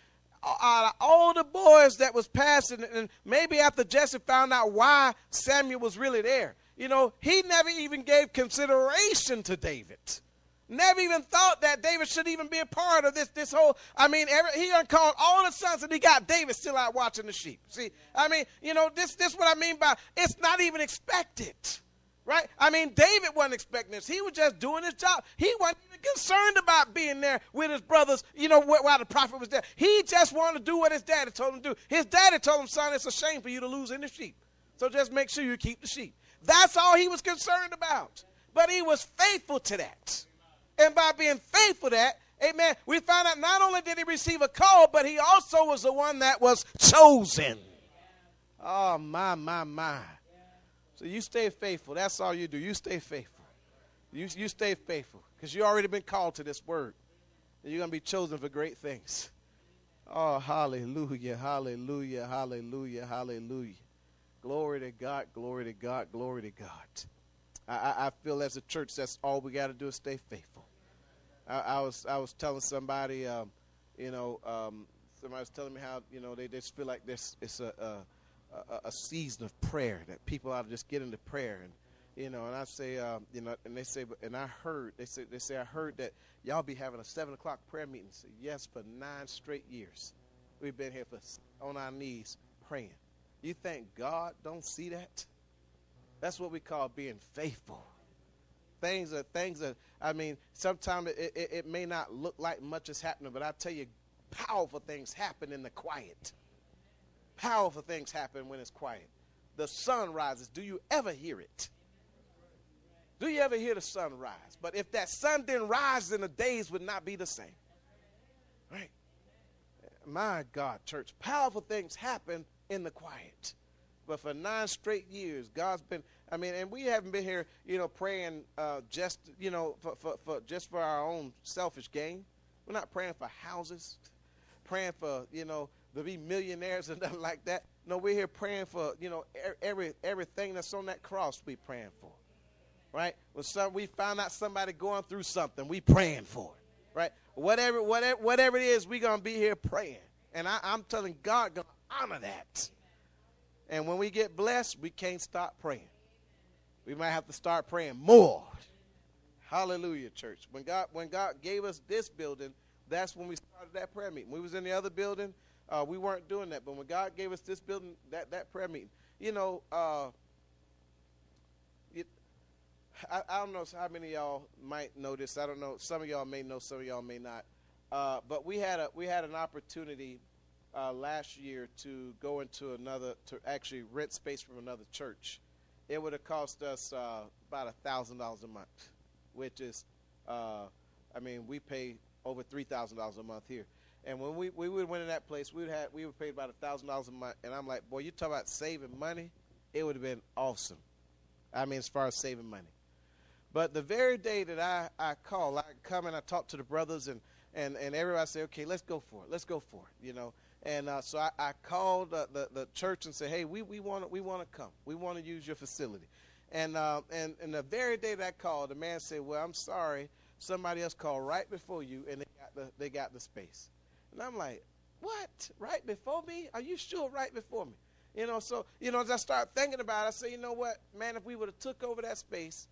all the boys that was passing, and maybe after Jesse found out why Samuel was really there, he never even gave consideration to David. Never even thought that David should even be a part of this whole, he uncalled all the sons and he got David still out watching the sheep. See, this what I mean by it's not even expected, right? David wasn't expecting this. He was just doing his job. He wasn't even concerned about being there with his brothers, while the prophet was there. He just wanted to do what his daddy told him to do. His daddy told him, son, it's a shame for you to lose any sheep. So just make sure you keep the sheep. That's all he was concerned about. But he was faithful to that. And by being faithful to that, amen, we found out not only did he receive a call, but he also was the one that was chosen. Oh, my. So you stay faithful. That's all you do. You stay faithful. You stay faithful because you already been called to this word. And you're going to be chosen for great things. Oh, hallelujah, hallelujah, hallelujah, hallelujah. Glory to God, glory to God, glory to God. I feel as a church, that's all we got to do is stay faithful. I was telling somebody, somebody was telling me how, they just feel like it's a season of prayer, that people ought to just get into prayer. And, and I say, and they say, and I heard, they say, I heard that y'all be having a 7 o'clock prayer meeting. So yes, for 9 straight years. We've been here on our knees praying. You think God don't see that? That's what we call being faithful. Things are, sometimes it may not look like much is happening, but I tell you, powerful things happen in the quiet. Powerful things happen when it's quiet. The sun rises. Do you ever hear it? Do you ever hear the sun rise? But if that sun didn't rise, then the days would not be the same. Right? My God, church, powerful things happen in the quiet. But for 9 straight years, God's been, and we haven't been here, praying just, for our own selfish gain. We're not praying for houses, praying for, to be millionaires and nothing like that. No, we're here praying for, everything that's on that cross we praying for, right? When we found out somebody going through something, we praying for it, right? Whatever it is, we're going to be here praying. And I'm telling God, going to honor that. And when we get blessed, we can't stop praying. We might have to start praying more. Hallelujah, church. When God gave us this building, that's when we started that prayer meeting. We was in the other building, we weren't doing that. But when God gave us this building, that prayer meeting, I don't know how many of y'all might know this. I don't know. Some of y'all may know, some of y'all may not. But we had an opportunity last year to go into to actually rent space from another church. It would have cost us about $1,000 a month, which is, we pay over $3,000 a month here. And when we would went in that place, we would pay about $1,000 a month. And I'm like, boy, you talk about saving money, it would have been awesome. As far as saving money. But the very day that I call, I come and I talk to the brothers and everybody say, okay, let's go for it. And so I called the church and said, hey, we want to come. We want to use your facility. And the very day that I called, the man said, well, I'm sorry, somebody else called right before you, and they got the space. And I'm like, what? Right before me? Are you sure right before me? So as I start thinking about it, I say, you know what, man, if we would have took over that space,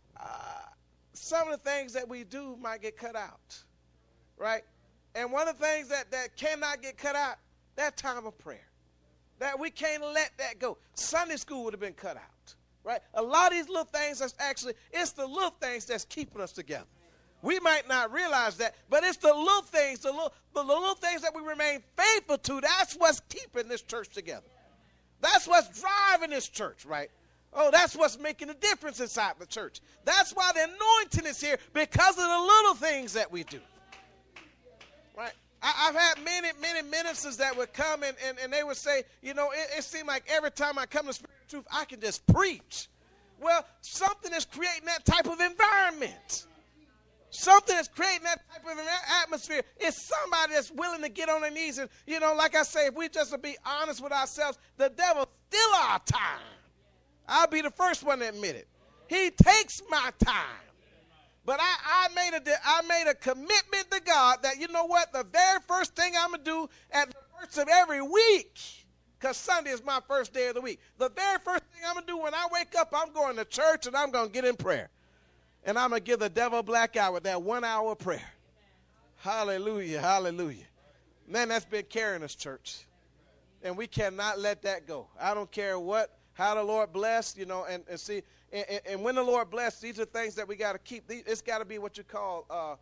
some of the things that we do might get cut out, right? And one of the things that cannot get cut out, that time of prayer. That we can't let that go. Sunday school would have been cut out, right? A lot of these little things, it's the little things that's keeping us together. We might not realize that, but it's the little things, the little things that we remain faithful to. That's what's keeping this church together. That's what's driving this church, right? Oh, that's what's making a difference inside the church. That's why the anointing is here, because of the little things that we do. Right? I've had many ministers that would come and they would say, it seemed like every time I come to Spirit of Truth, I can just preach. Well, something is creating that type of environment. Something is creating that type of atmosphere. It's somebody that's willing to get on their knees. And, like I say, if we just to be honest with ourselves, the devil steals our time. I'll be the first one to admit it. He takes my time. But I made a commitment to God that, you know what, the very first thing I'm going to do at the first of every week, because Sunday is my first day of the week, the very first thing I'm going to do when I wake up, I'm going to church and I'm going to get in prayer. And I'm going to give the devil a black eye with that 1 hour of prayer. Hallelujah, hallelujah. Man, that's been carrying us, church. And we cannot let that go. I don't care how the Lord bless, you know, and see, and when the Lord bless, these are things that we got to keep. It's got to be what you call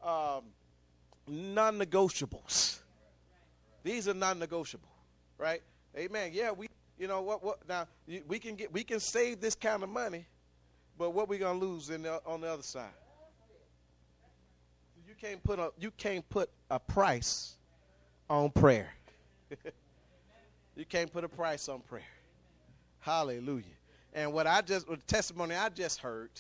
non-negotiables. These are non-negotiable, right? Amen. Yeah, you know what now we can save this kind of money, but what we gonna lose on the other side? You can't put a price on prayer. You can't put a price on prayer. Hallelujah. And the testimony I just heard,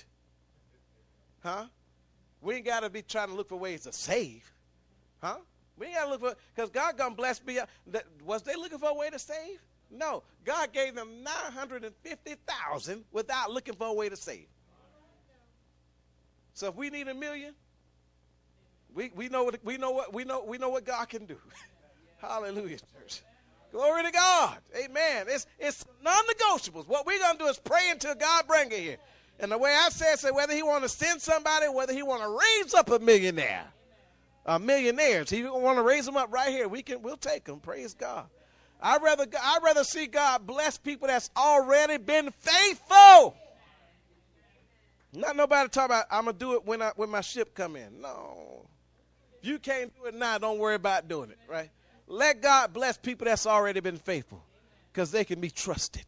we ain't got to be trying to look for ways to save, We ain't got to look for, because God gonna bless me. Was they looking for a way to save? No. God gave them 950,000 without looking for a way to save. So if we need $1 million, we know what God can do. Hallelujah, church. Glory to God. Amen. It's non-negotiables. What we're going to do is pray until God bring it here. And the way I say whether he want to send somebody, whether he want to raise up a millionaire, millionaires, he want to raise them up right here, we'll take them. Praise God. I'd rather see God bless people that's already been faithful. Not nobody talk about, I'm going to do it when my ship come in. No. If you can't do it now, don't worry about doing it, right? Let God bless people that's already been faithful, because they can be trusted.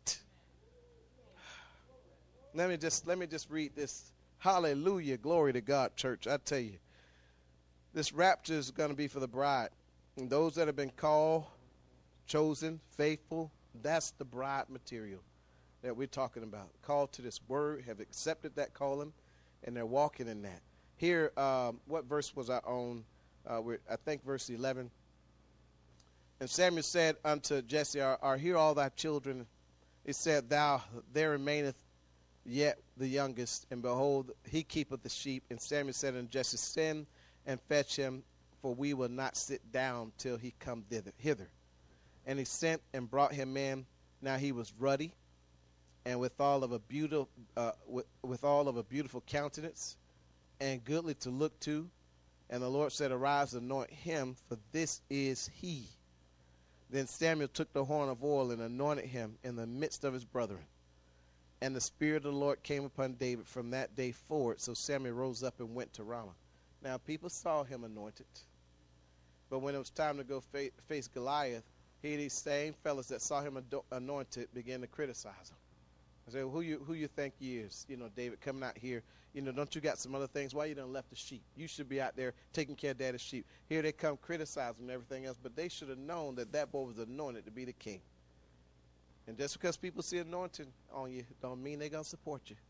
Let me just read this. Hallelujah. Glory to God, church. I tell you, this rapture is going to be for the bride. And those that have been called, chosen, faithful, that's the bride material that we're talking about. Called to this word, have accepted that calling, and they're walking in that. Here, what verse was I on? I think verse 11. And Samuel said unto Jesse, are here all thy children? He said, there remaineth yet the youngest, and behold, he keepeth the sheep. And Samuel said unto Jesse, send and fetch him, for we will not sit down till he come hither. And he sent and brought him in. Now he was ruddy, and withal of a beautiful countenance, and goodly to look to. And the Lord said, arise, anoint him, for this is he. Then Samuel took the horn of oil and anointed him in the midst of his brethren. And the Spirit of the Lord came upon David from that day forward. So Samuel rose up and went to Ramah. Now people saw him anointed. But when it was time to go face Goliath, these same fellas that saw him anointed began to criticize him. I said, who you think he is? You know, David coming out here. You know, don't you got some other things? Why you done left the sheep? You should be out there taking care of daddy's sheep. Here they come criticizing and everything else, but they should have known that boy was anointed to be the king. And just because people see anointing on you don't mean they're going to support you.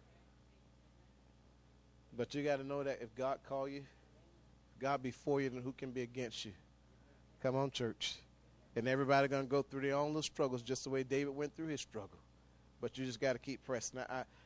But you got to know that if God call you, God be for you, then who can be against you? Come on, church. And everybody going to go through their own little struggles just the way David went through his struggle. But you just got to keep pressing.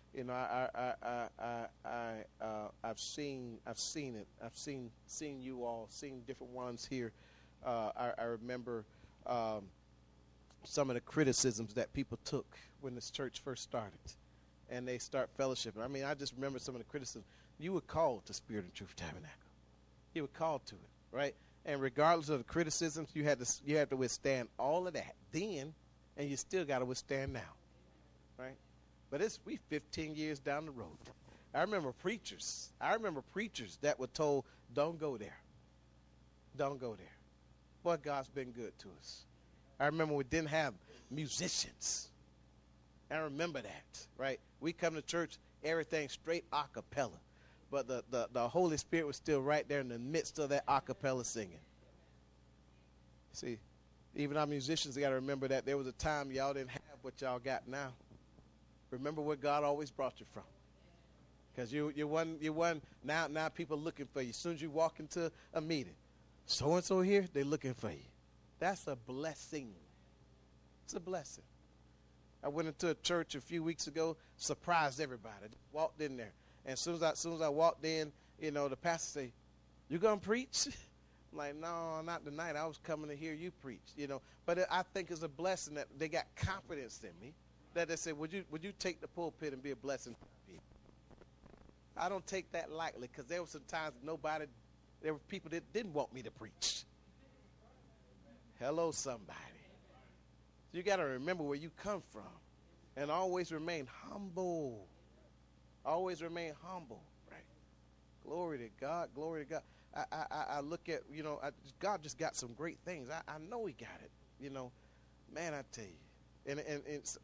I've seen it. I've seen you all, seen different ones here. I remember some of the criticisms that people took when this church first started, and they start fellowshipping. I mean, I just remember some of the criticism. You were called to Spirit and Truth Tabernacle. You were called to it, right? And regardless of the criticisms, you had to withstand all of that then, and you still got to withstand now, right? But we 15 years down the road. I remember preachers that were told, don't go there. Don't go there. Boy, God's been good to us. I remember we didn't have musicians. I remember that, right? We come to church, everything straight a cappella. But the Holy Spirit was still right there in the midst of that a cappella singing. See, even our musicians got to remember that there was a time y'all didn't have what y'all got now. Remember where God always brought you from. Because you won. Now people looking for you. As soon as you walk into a meeting, so-and-so here, they're looking for you. That's a blessing. It's a blessing. I went into a church a few weeks ago, surprised everybody. Walked in there. And as soon as I walked in, the pastor say, "You gonna preach?" I'm like, "No, not tonight. I was coming to hear you preach." But I think it's a blessing that they got confidence in me, that they said, "Would you take the pulpit and be a blessing to people?" I don't take that lightly, because there were some times there were people that didn't want me to preach. Hello, somebody. You got to remember where you come from, and always remain humble. Always remain humble, right? Glory to God. Glory to God. I look at, God just got some great things. I know He got it. Man, I tell you, and it's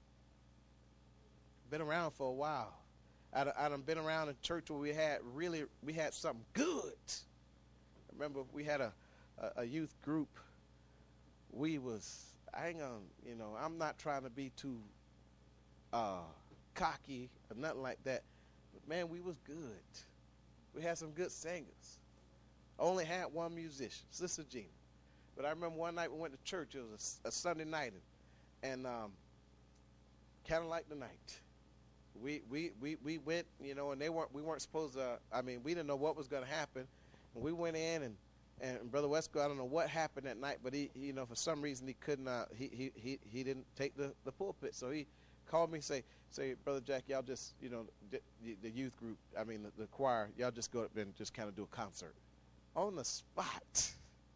been around for a while. I done been around in church where we had something good. I remember we had a youth group. I'm not trying to be too cocky or nothing like that, but man, we was good. We had some good singers. Only had one musician, Sister Gina. But I remember one night we went to church. It was a Sunday night, and kind of like the night. We went, and we weren't supposed to. We didn't know what was going to happen, and we went in, and Brother Wesco, I don't know what happened that night, but he for some reason he couldn't. He didn't take the pulpit, so he called me and say, "Brother Jack, y'all just, the youth group, the choir, y'all just go up and just kind of do a concert on the spot,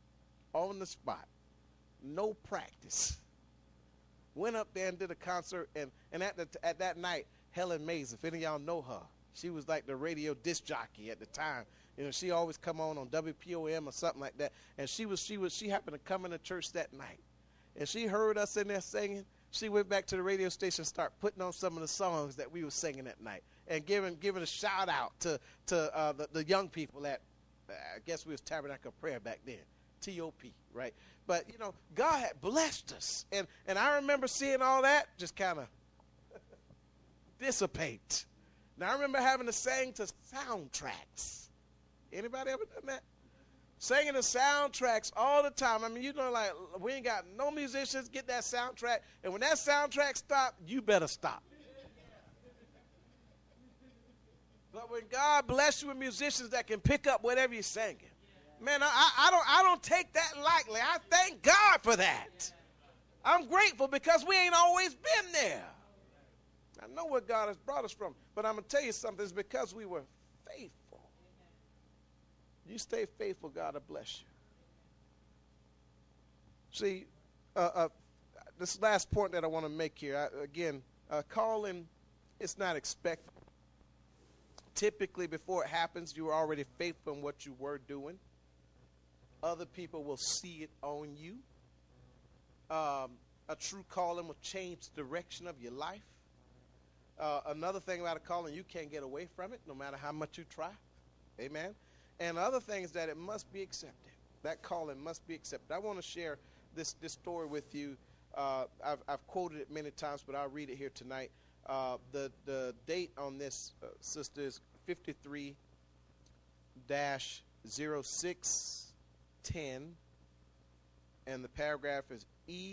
no practice." Went up there and did a concert, and at that night, Helen Mays, if any of y'all know her, she was like the radio disc jockey at the time. She always come on WPOM or something like that. And she happened to come into church that night, and she heard us in there singing. She went back to the radio station and started putting on some of the songs that we were singing that night, and giving a shout out to the young people at, I guess we was Tabernacle of Prayer back then, TOP, right? But God had blessed us, and I remember seeing all that just kind of dissipate. Now I remember having to sing to soundtracks. Anybody ever done that? Singing the soundtracks all the time. Like, we ain't got no musicians, get that soundtrack, and when that soundtrack stop, you better stop. But when God bless you with musicians that can pick up whatever you're singing, man, I don't take that lightly. I thank God for that. I'm grateful, because we ain't always been there. I know where God has brought us from, but I'm going to tell you something. It's because we were faithful. You stay faithful, God will bless you. See, this last point that I want to make here, calling, it's not expected. Typically, before it happens, you were already faithful in what you were doing. Other people will see it on you. A true calling will change the direction of your life. Another thing about a calling, you can't get away from it no matter how much you try. Amen. And the other thing is that it must be accepted. That calling must be accepted. I want to share this story with you. I've quoted it many times, but I'll read it here tonight. The date on this, sister, is 53-0610, and the paragraph is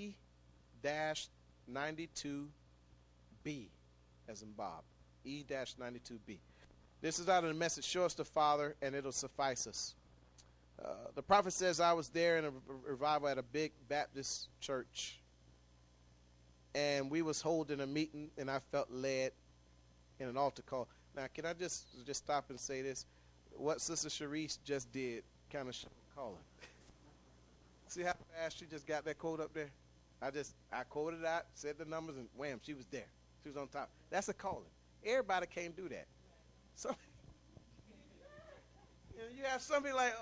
E-92B, as in Bob, E-92B. This is out of the message, "Show us the Father, and it'll suffice us." The prophet says, I was there in a revival at a big Baptist church, and we was holding a meeting, and I felt led in an altar call. Now, can I just stop and say this? What Sister Sharice just did kind of showed calling. See how fast she just got that quote up there? I quoted it out, said the numbers, and wham, she was there. She was on top. That's a calling. Everybody can't do that. So, you have somebody like,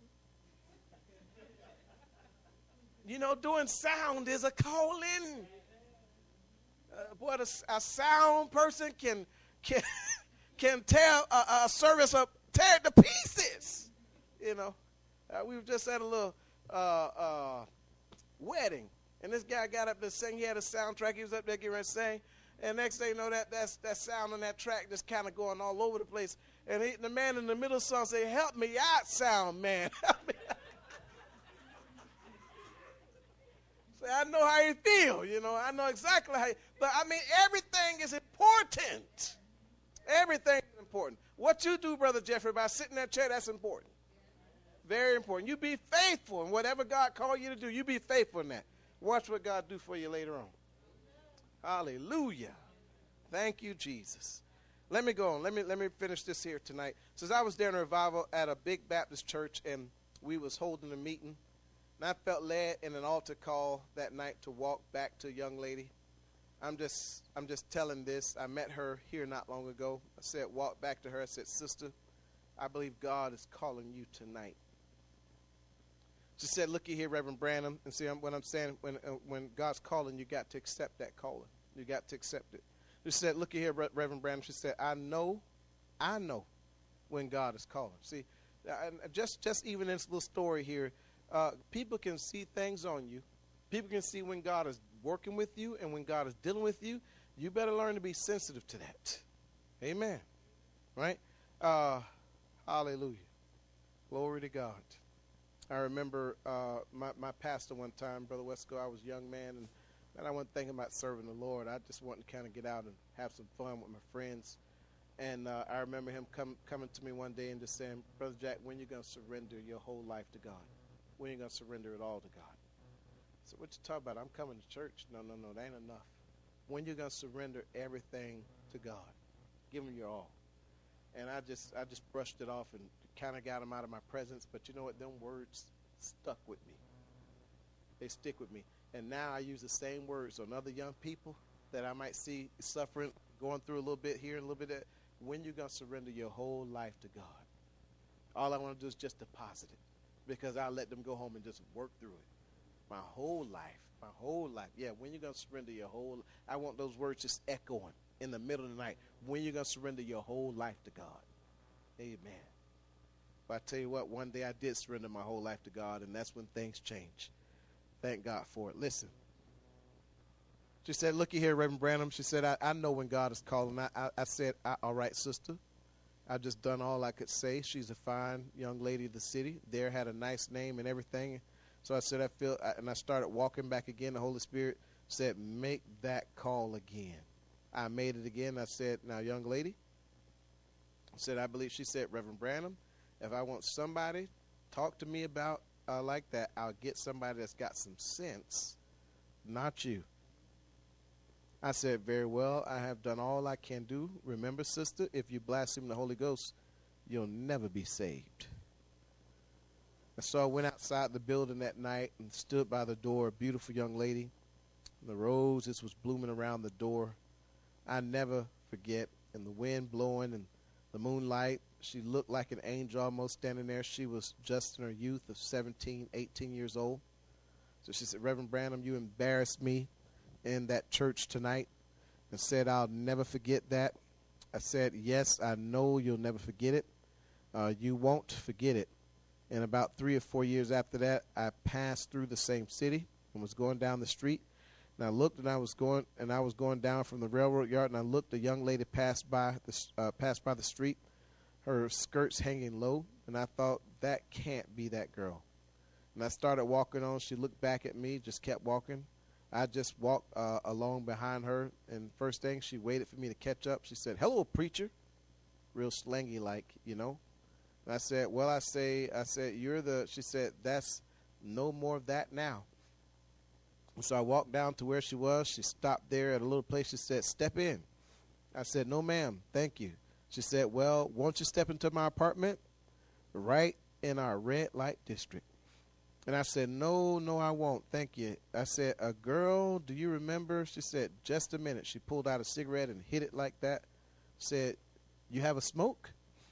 doing sound is a calling. Boy, a sound person can tear a service up, tear it to pieces. We were just at a little wedding, and this guy got up to sing. He had a soundtrack. He was up there getting ready to sing. And next thing you know, that sound on that track just kind of going all over the place. And the man in the middle of the song said, "Help me out, sound man." Help me out. So I know how you feel, I know exactly how you, but everything is important. Everything is important. What you do, Brother Jeffrey, by sitting in that chair, that's important. Very important. You be faithful in whatever God called you to do. You be faithful in that. Watch what God do for you later on. Hallelujah. Thank you, Jesus. Let me go on. Let me finish this here tonight. Since I was there in a revival at a big Baptist church, and we was holding a meeting, and I felt led in an altar call that night to walk back to a young lady. I'm just telling this. I met her here not long ago. I said, walk back to her. I said, sister, I believe God is calling you tonight. She said, looky here, Reverend Branham. And see what I'm saying, when God's calling, you got to accept that calling. You got to accept it. She said, looky here, Reverend Branham. She said, I know when God is calling. See, just even in this little story here, people can see things on you. People can see when God is working with you and when God is dealing with you. You better learn to be sensitive to that. Amen. Right? Hallelujah. Glory to God. I remember my pastor one time, Brother Wesco, I was a young man, and I wasn't thinking about serving the Lord. I just wanted to kind of get out and have some fun with my friends. And I remember him coming to me one day and just saying, Brother Jack, when are you going to surrender your whole life to God? When are you going to surrender it all to God? So what you talking about? I'm coming to church. No, that ain't enough. When you going to surrender everything to God? Give him your all. And I just brushed it off and kind of got him out of my presence. But you know what? Them words stuck with me. They stick with me. And now I use the same words on other young people that I might see suffering, going through a little bit here and a little bit there. When you going to surrender your whole life to God? All I want to do is just deposit it, because I'll let them go home and just work through it. My whole life. Yeah, when you going to surrender your whole life? I want those words just echoing in the middle of the night. When you going to surrender your whole life to God? Amen. But I tell you what, one day I did surrender my whole life to God, and that's when things change. Thank God for it. Listen. She said, looky here, Reverend Branham. She said, I know when God is calling. I said, all right, sister. I just done all I could say. She's a fine young lady of the city. There had a nice name and everything. So I said, and I started walking back again. The Holy Spirit said, make that call again. I made it again. I said, now, young lady, I said, I believe, she said, Reverend Branham, if I want somebody talk to me about like that, I'll get somebody that's got some sense, not you. I said, very well, I have done all I can do. Remember, sister, if you blaspheme the Holy Ghost, you'll never be saved. And so I went outside the building that night and stood by the door, a beautiful young lady. The roses was blooming around the door. I never forget, and the wind blowing and the moonlight, she looked like an angel almost standing there. She was just in her youth of 17, 18 years old. So she said, Reverend Branham, you embarrassed me in that church tonight, and said, I'll never forget that. I said, yes, I know you'll never forget it. You won't forget it. And about 3 or 4 years after that, I passed through the same city and was going down the street. And I looked, and I was going down from the railroad yard, and I looked. A young lady passed by the street, her skirts hanging low, and I thought, that can't be that girl. And I started walking on. She looked back at me, just kept walking. I just walked along behind her, and first thing, she waited for me to catch up. She said, hello, preacher, real slangy like, you know. And I said, well, I said, she said, that's no more of that now. And so I walked down to where she was. She stopped there at a little place. She said, step in. I said, no, ma'am, thank you. She said, well, won't you step into my apartment? Right in our red light district. And I said, no, I won't. Thank you. I said, a girl, do you remember? She said, just a minute. She pulled out a cigarette and hit it like that. Said, you have a smoke?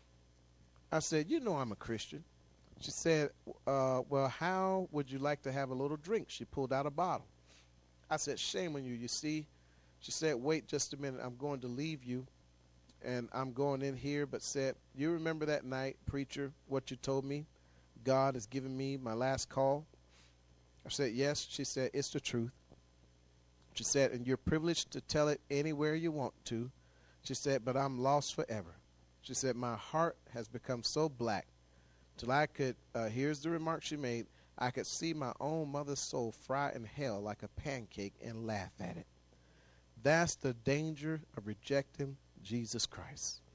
I said, you know I'm a Christian. She said, well, how would you like to have a little drink? She pulled out a bottle. I said, shame on you, you see. She said, wait just a minute. I'm going to leave you, and I'm going in here. But said, you remember that night, preacher, what you told me? God has given me my last call. I said, yes. She said, it's the truth. She said, and you're privileged to tell it anywhere you want to. She said, but I'm lost forever. She said, my heart has become so black till I could, here's the remark she made, I could see my own mother's soul fry in hell like a pancake and laugh at it. That's the danger of rejecting Jesus Christ.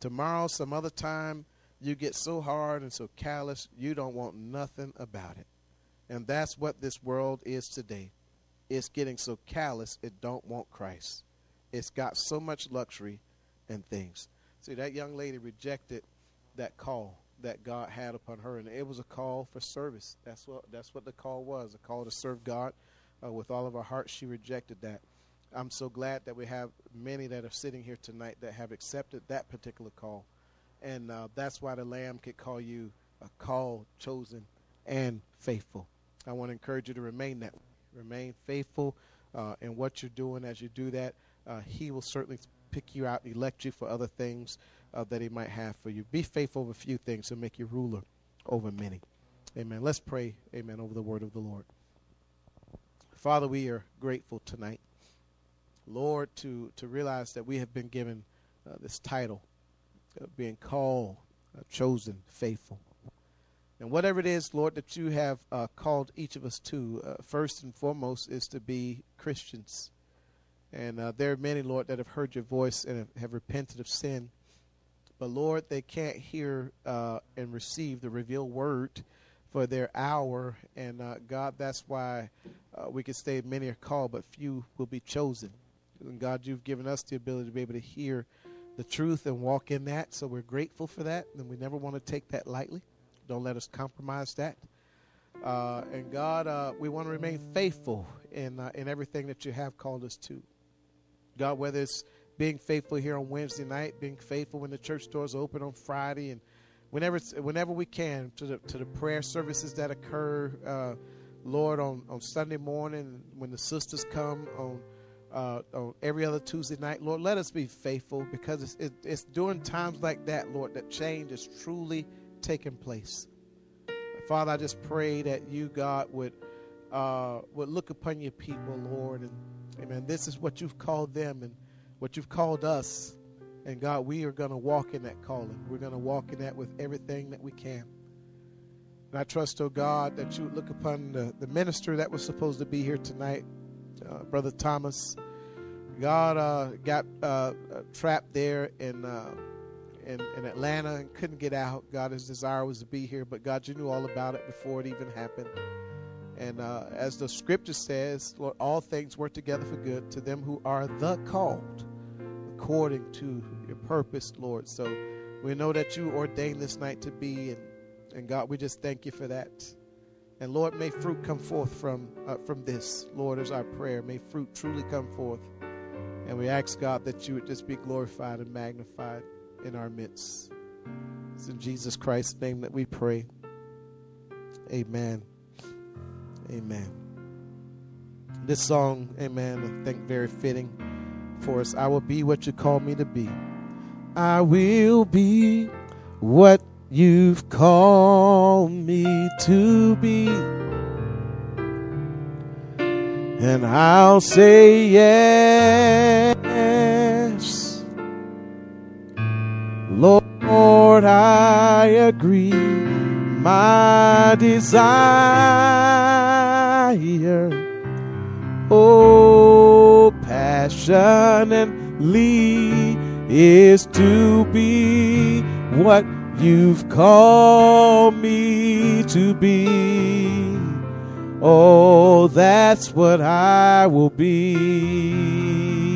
tomorrow, some other time, you get so hard and so callous, you don't want nothing about it. And that's what this world is today. It's getting so callous, it don't want Christ. It's got so much luxury and things. See, that young lady rejected that call that God had upon her, and it was a call for service. That's what the call was, a call to serve God with all of our hearts. She rejected that. I'm so glad that we have many that are sitting here tonight that have accepted that particular call, and that's why the Lamb could call you a called, chosen, and faithful. I want to encourage you to remain that way. Remain faithful in what you're doing. As you do that, he will certainly pick you out and elect you for other things that he might have for you. Be faithful over a few things and make you ruler over many. Amen. Let's pray, amen, over the word of the Lord. Father, we are grateful tonight, Lord, to realize that we have been given this title, being called, chosen, faithful. And whatever it is, Lord, that you have called each of us to, first and foremost, is to be Christians. And there are many, Lord, that have heard your voice and have repented of sin. But, Lord, they can't hear and receive the revealed word for their hour. And, God, that's why we can say many are called, but few will be chosen. And, God, you've given us the ability to be able to hear the truth and walk in that. So we're grateful for that, and we never want to take that lightly. Don't let us compromise that. And, God, we want to remain faithful in everything that you have called us to. God, whether it's being faithful here on Wednesday night, being faithful when the church doors open on Friday, and whenever we can, to the prayer services that occur, Lord, on Sunday morning when the sisters come on every other Tuesday night, Lord, let us be faithful, because it's during times like that, Lord, that change is truly taking place. Father, I just pray that you, God, would look upon your people, Lord, and amen. This is what you've called them and what you've called us. And God, we are going to walk in that calling. We're going to walk in that with everything that we can. And I trust, oh God, that you would look upon the minister that was supposed to be here tonight, Brother Thomas. God got trapped there in Atlanta and couldn't get out. God, his desire was to be here, but God, you knew all about it before it even happened. And as the scripture says, Lord, all things work together for good to them who are the called, according to your purpose, Lord. So we know that you ordained this night to be, and God, we just thank you for that. And Lord, may fruit come forth from this, Lord, is our prayer. May fruit truly come forth. And we ask, God, that you would just be glorified and magnified in our midst. It's in Jesus Christ's name that we pray. Amen. Amen. This song, amen, I think very fitting for us. I will be what you call me to be. I will be what you've called me to be. And I'll say yes. Lord, I agree. My desire, oh, passionately is to be what you've called me to be. Oh, that's what I will be.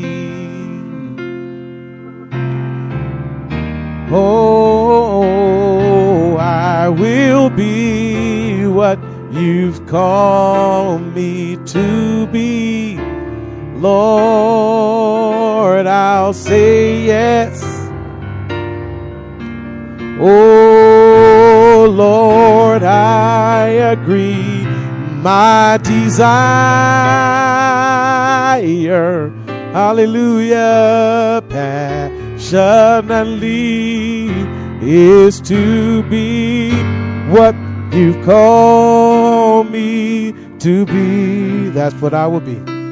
Oh, I will be what you've called me to be. Lord, I'll say yes. Oh, Lord, I agree. My desire, hallelujah, passionately is to be what you've called me to be. That's what I will be.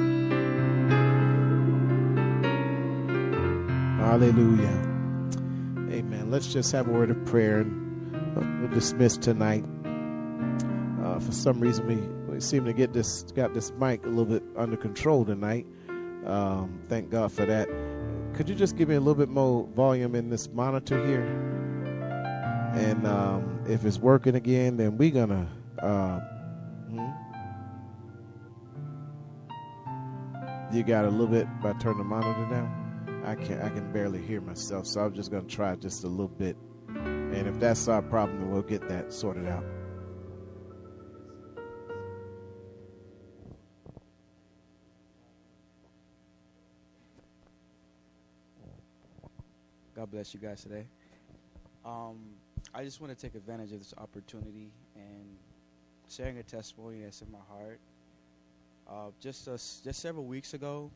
Hallelujah. Amen. Let's just have a word of prayer and we'll dismiss tonight. For some reason, we seem to got this mic a little bit under control tonight. Thank God for that. could you just give me a little bit more volume in this monitor here? And if it's working again, then we're gonna. You got a little bit by turning the monitor down. I can barely hear myself, so I'm just gonna try just a little bit. And if that's our problem, then we'll get that sorted out. God bless you guys today. I just want to take advantage of this opportunity and sharing a testimony that's in my heart. Just several weeks ago,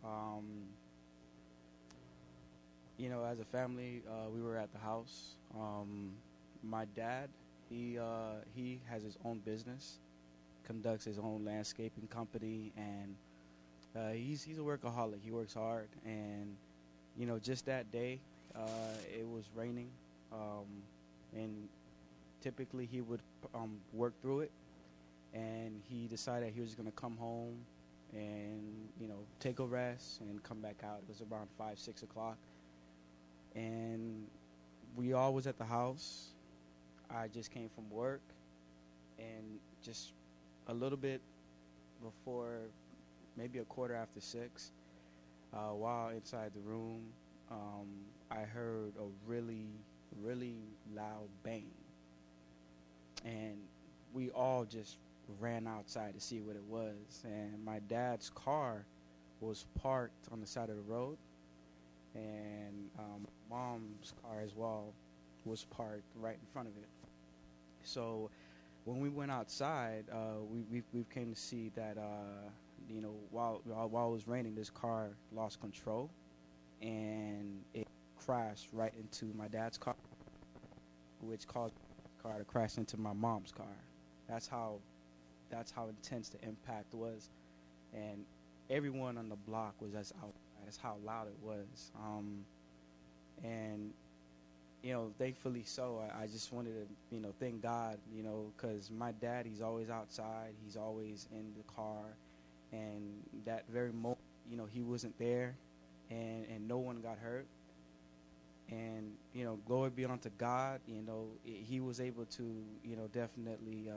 as a family, we were at the house. My dad, he has his own business, conducts his own landscaping company, and he's a workaholic. He works hard, and just that day, it was raining, and typically he would work through it, and he decided he was going to come home and take a rest and come back out. It was around 5-6 o'clock, and we all was at the house. I just came from work, and just a little bit before, maybe a quarter after 6, while inside the room, I heard a really, really loud bang. And we all just ran outside to see what it was. And my dad's car was parked on the side of the road. And mom's car as well was parked right in front of it. So when we went outside, we came to see that, while it was raining, this car lost control. And it crashed right into my dad's car, which caused the car to crash into my mom's car. That's how intense the impact was, and everyone on the block was outside. That's how loud it was. And thankfully so. I just wanted to thank God, because my dad, he's always outside. He's always in the car, and that very moment, he wasn't there. And no one got hurt. And, glory be unto God, he was able to, definitely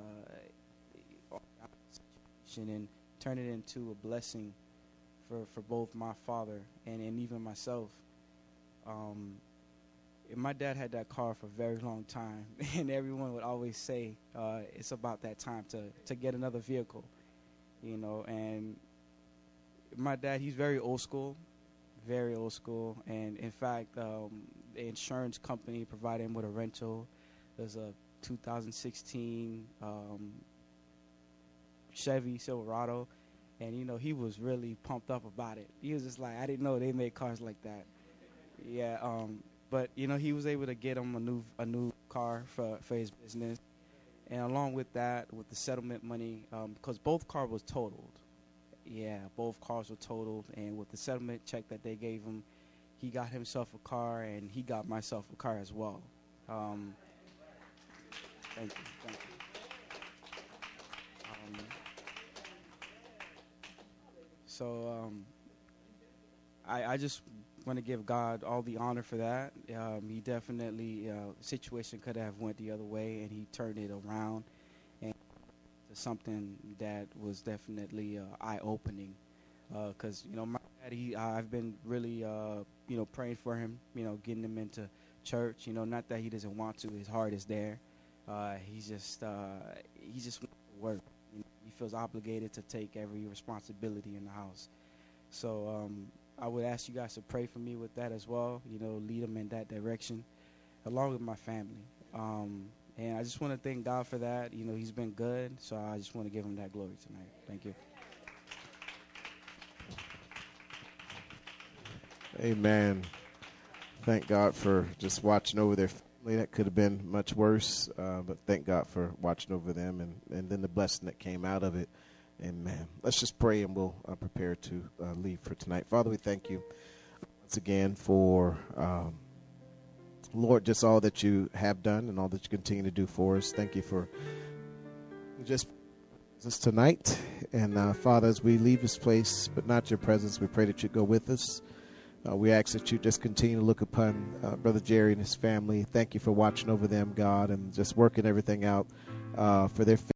and turn it into a blessing for both my father and even myself. My dad had that car for a very long time, and everyone would always say it's about that time to get another vehicle, and my dad, he's very old school. Very old school, and in fact, the insurance company provided him with a rental. There's a 2016 Chevy Silverado, and he was really pumped up about it. He was just like, I didn't know they made cars like that. Yeah, but he was able to get him a new car for his business, and along with that, with the settlement money, because both cars was totaled. Yeah, both cars were totaled, and with the settlement check that they gave him, he got himself a car, and he got myself a car as well. Thank you. I just want to give God all the honor for that. He definitely, situation could have went the other way, and he turned it around. Something that was definitely eye-opening, because my dad, I've been really praying for him, getting him into church. Not that he doesn't want to; his heart is there. He just wants to work. He feels obligated to take every responsibility in the house. So I would ask you guys to pray for me with that as well. Lead him in that direction, along with my family. And I just want to thank God for that. He's been good, so I just want to give him that glory tonight. Thank you. Amen. Thank God for just watching over their family. That could have been much worse, but thank God for watching over them and then the blessing that came out of it. Amen. Let's just pray, and we'll prepare to leave for tonight. Father, we thank you once again for Lord, just all that you have done and all that you continue to do for us. Thank you for just us tonight. And Father, as we leave this place, but not your presence, we pray that you go with us. We ask that you just continue to look upon Brother Jerry and his family. Thank you for watching over them, God, and just working everything out for their family.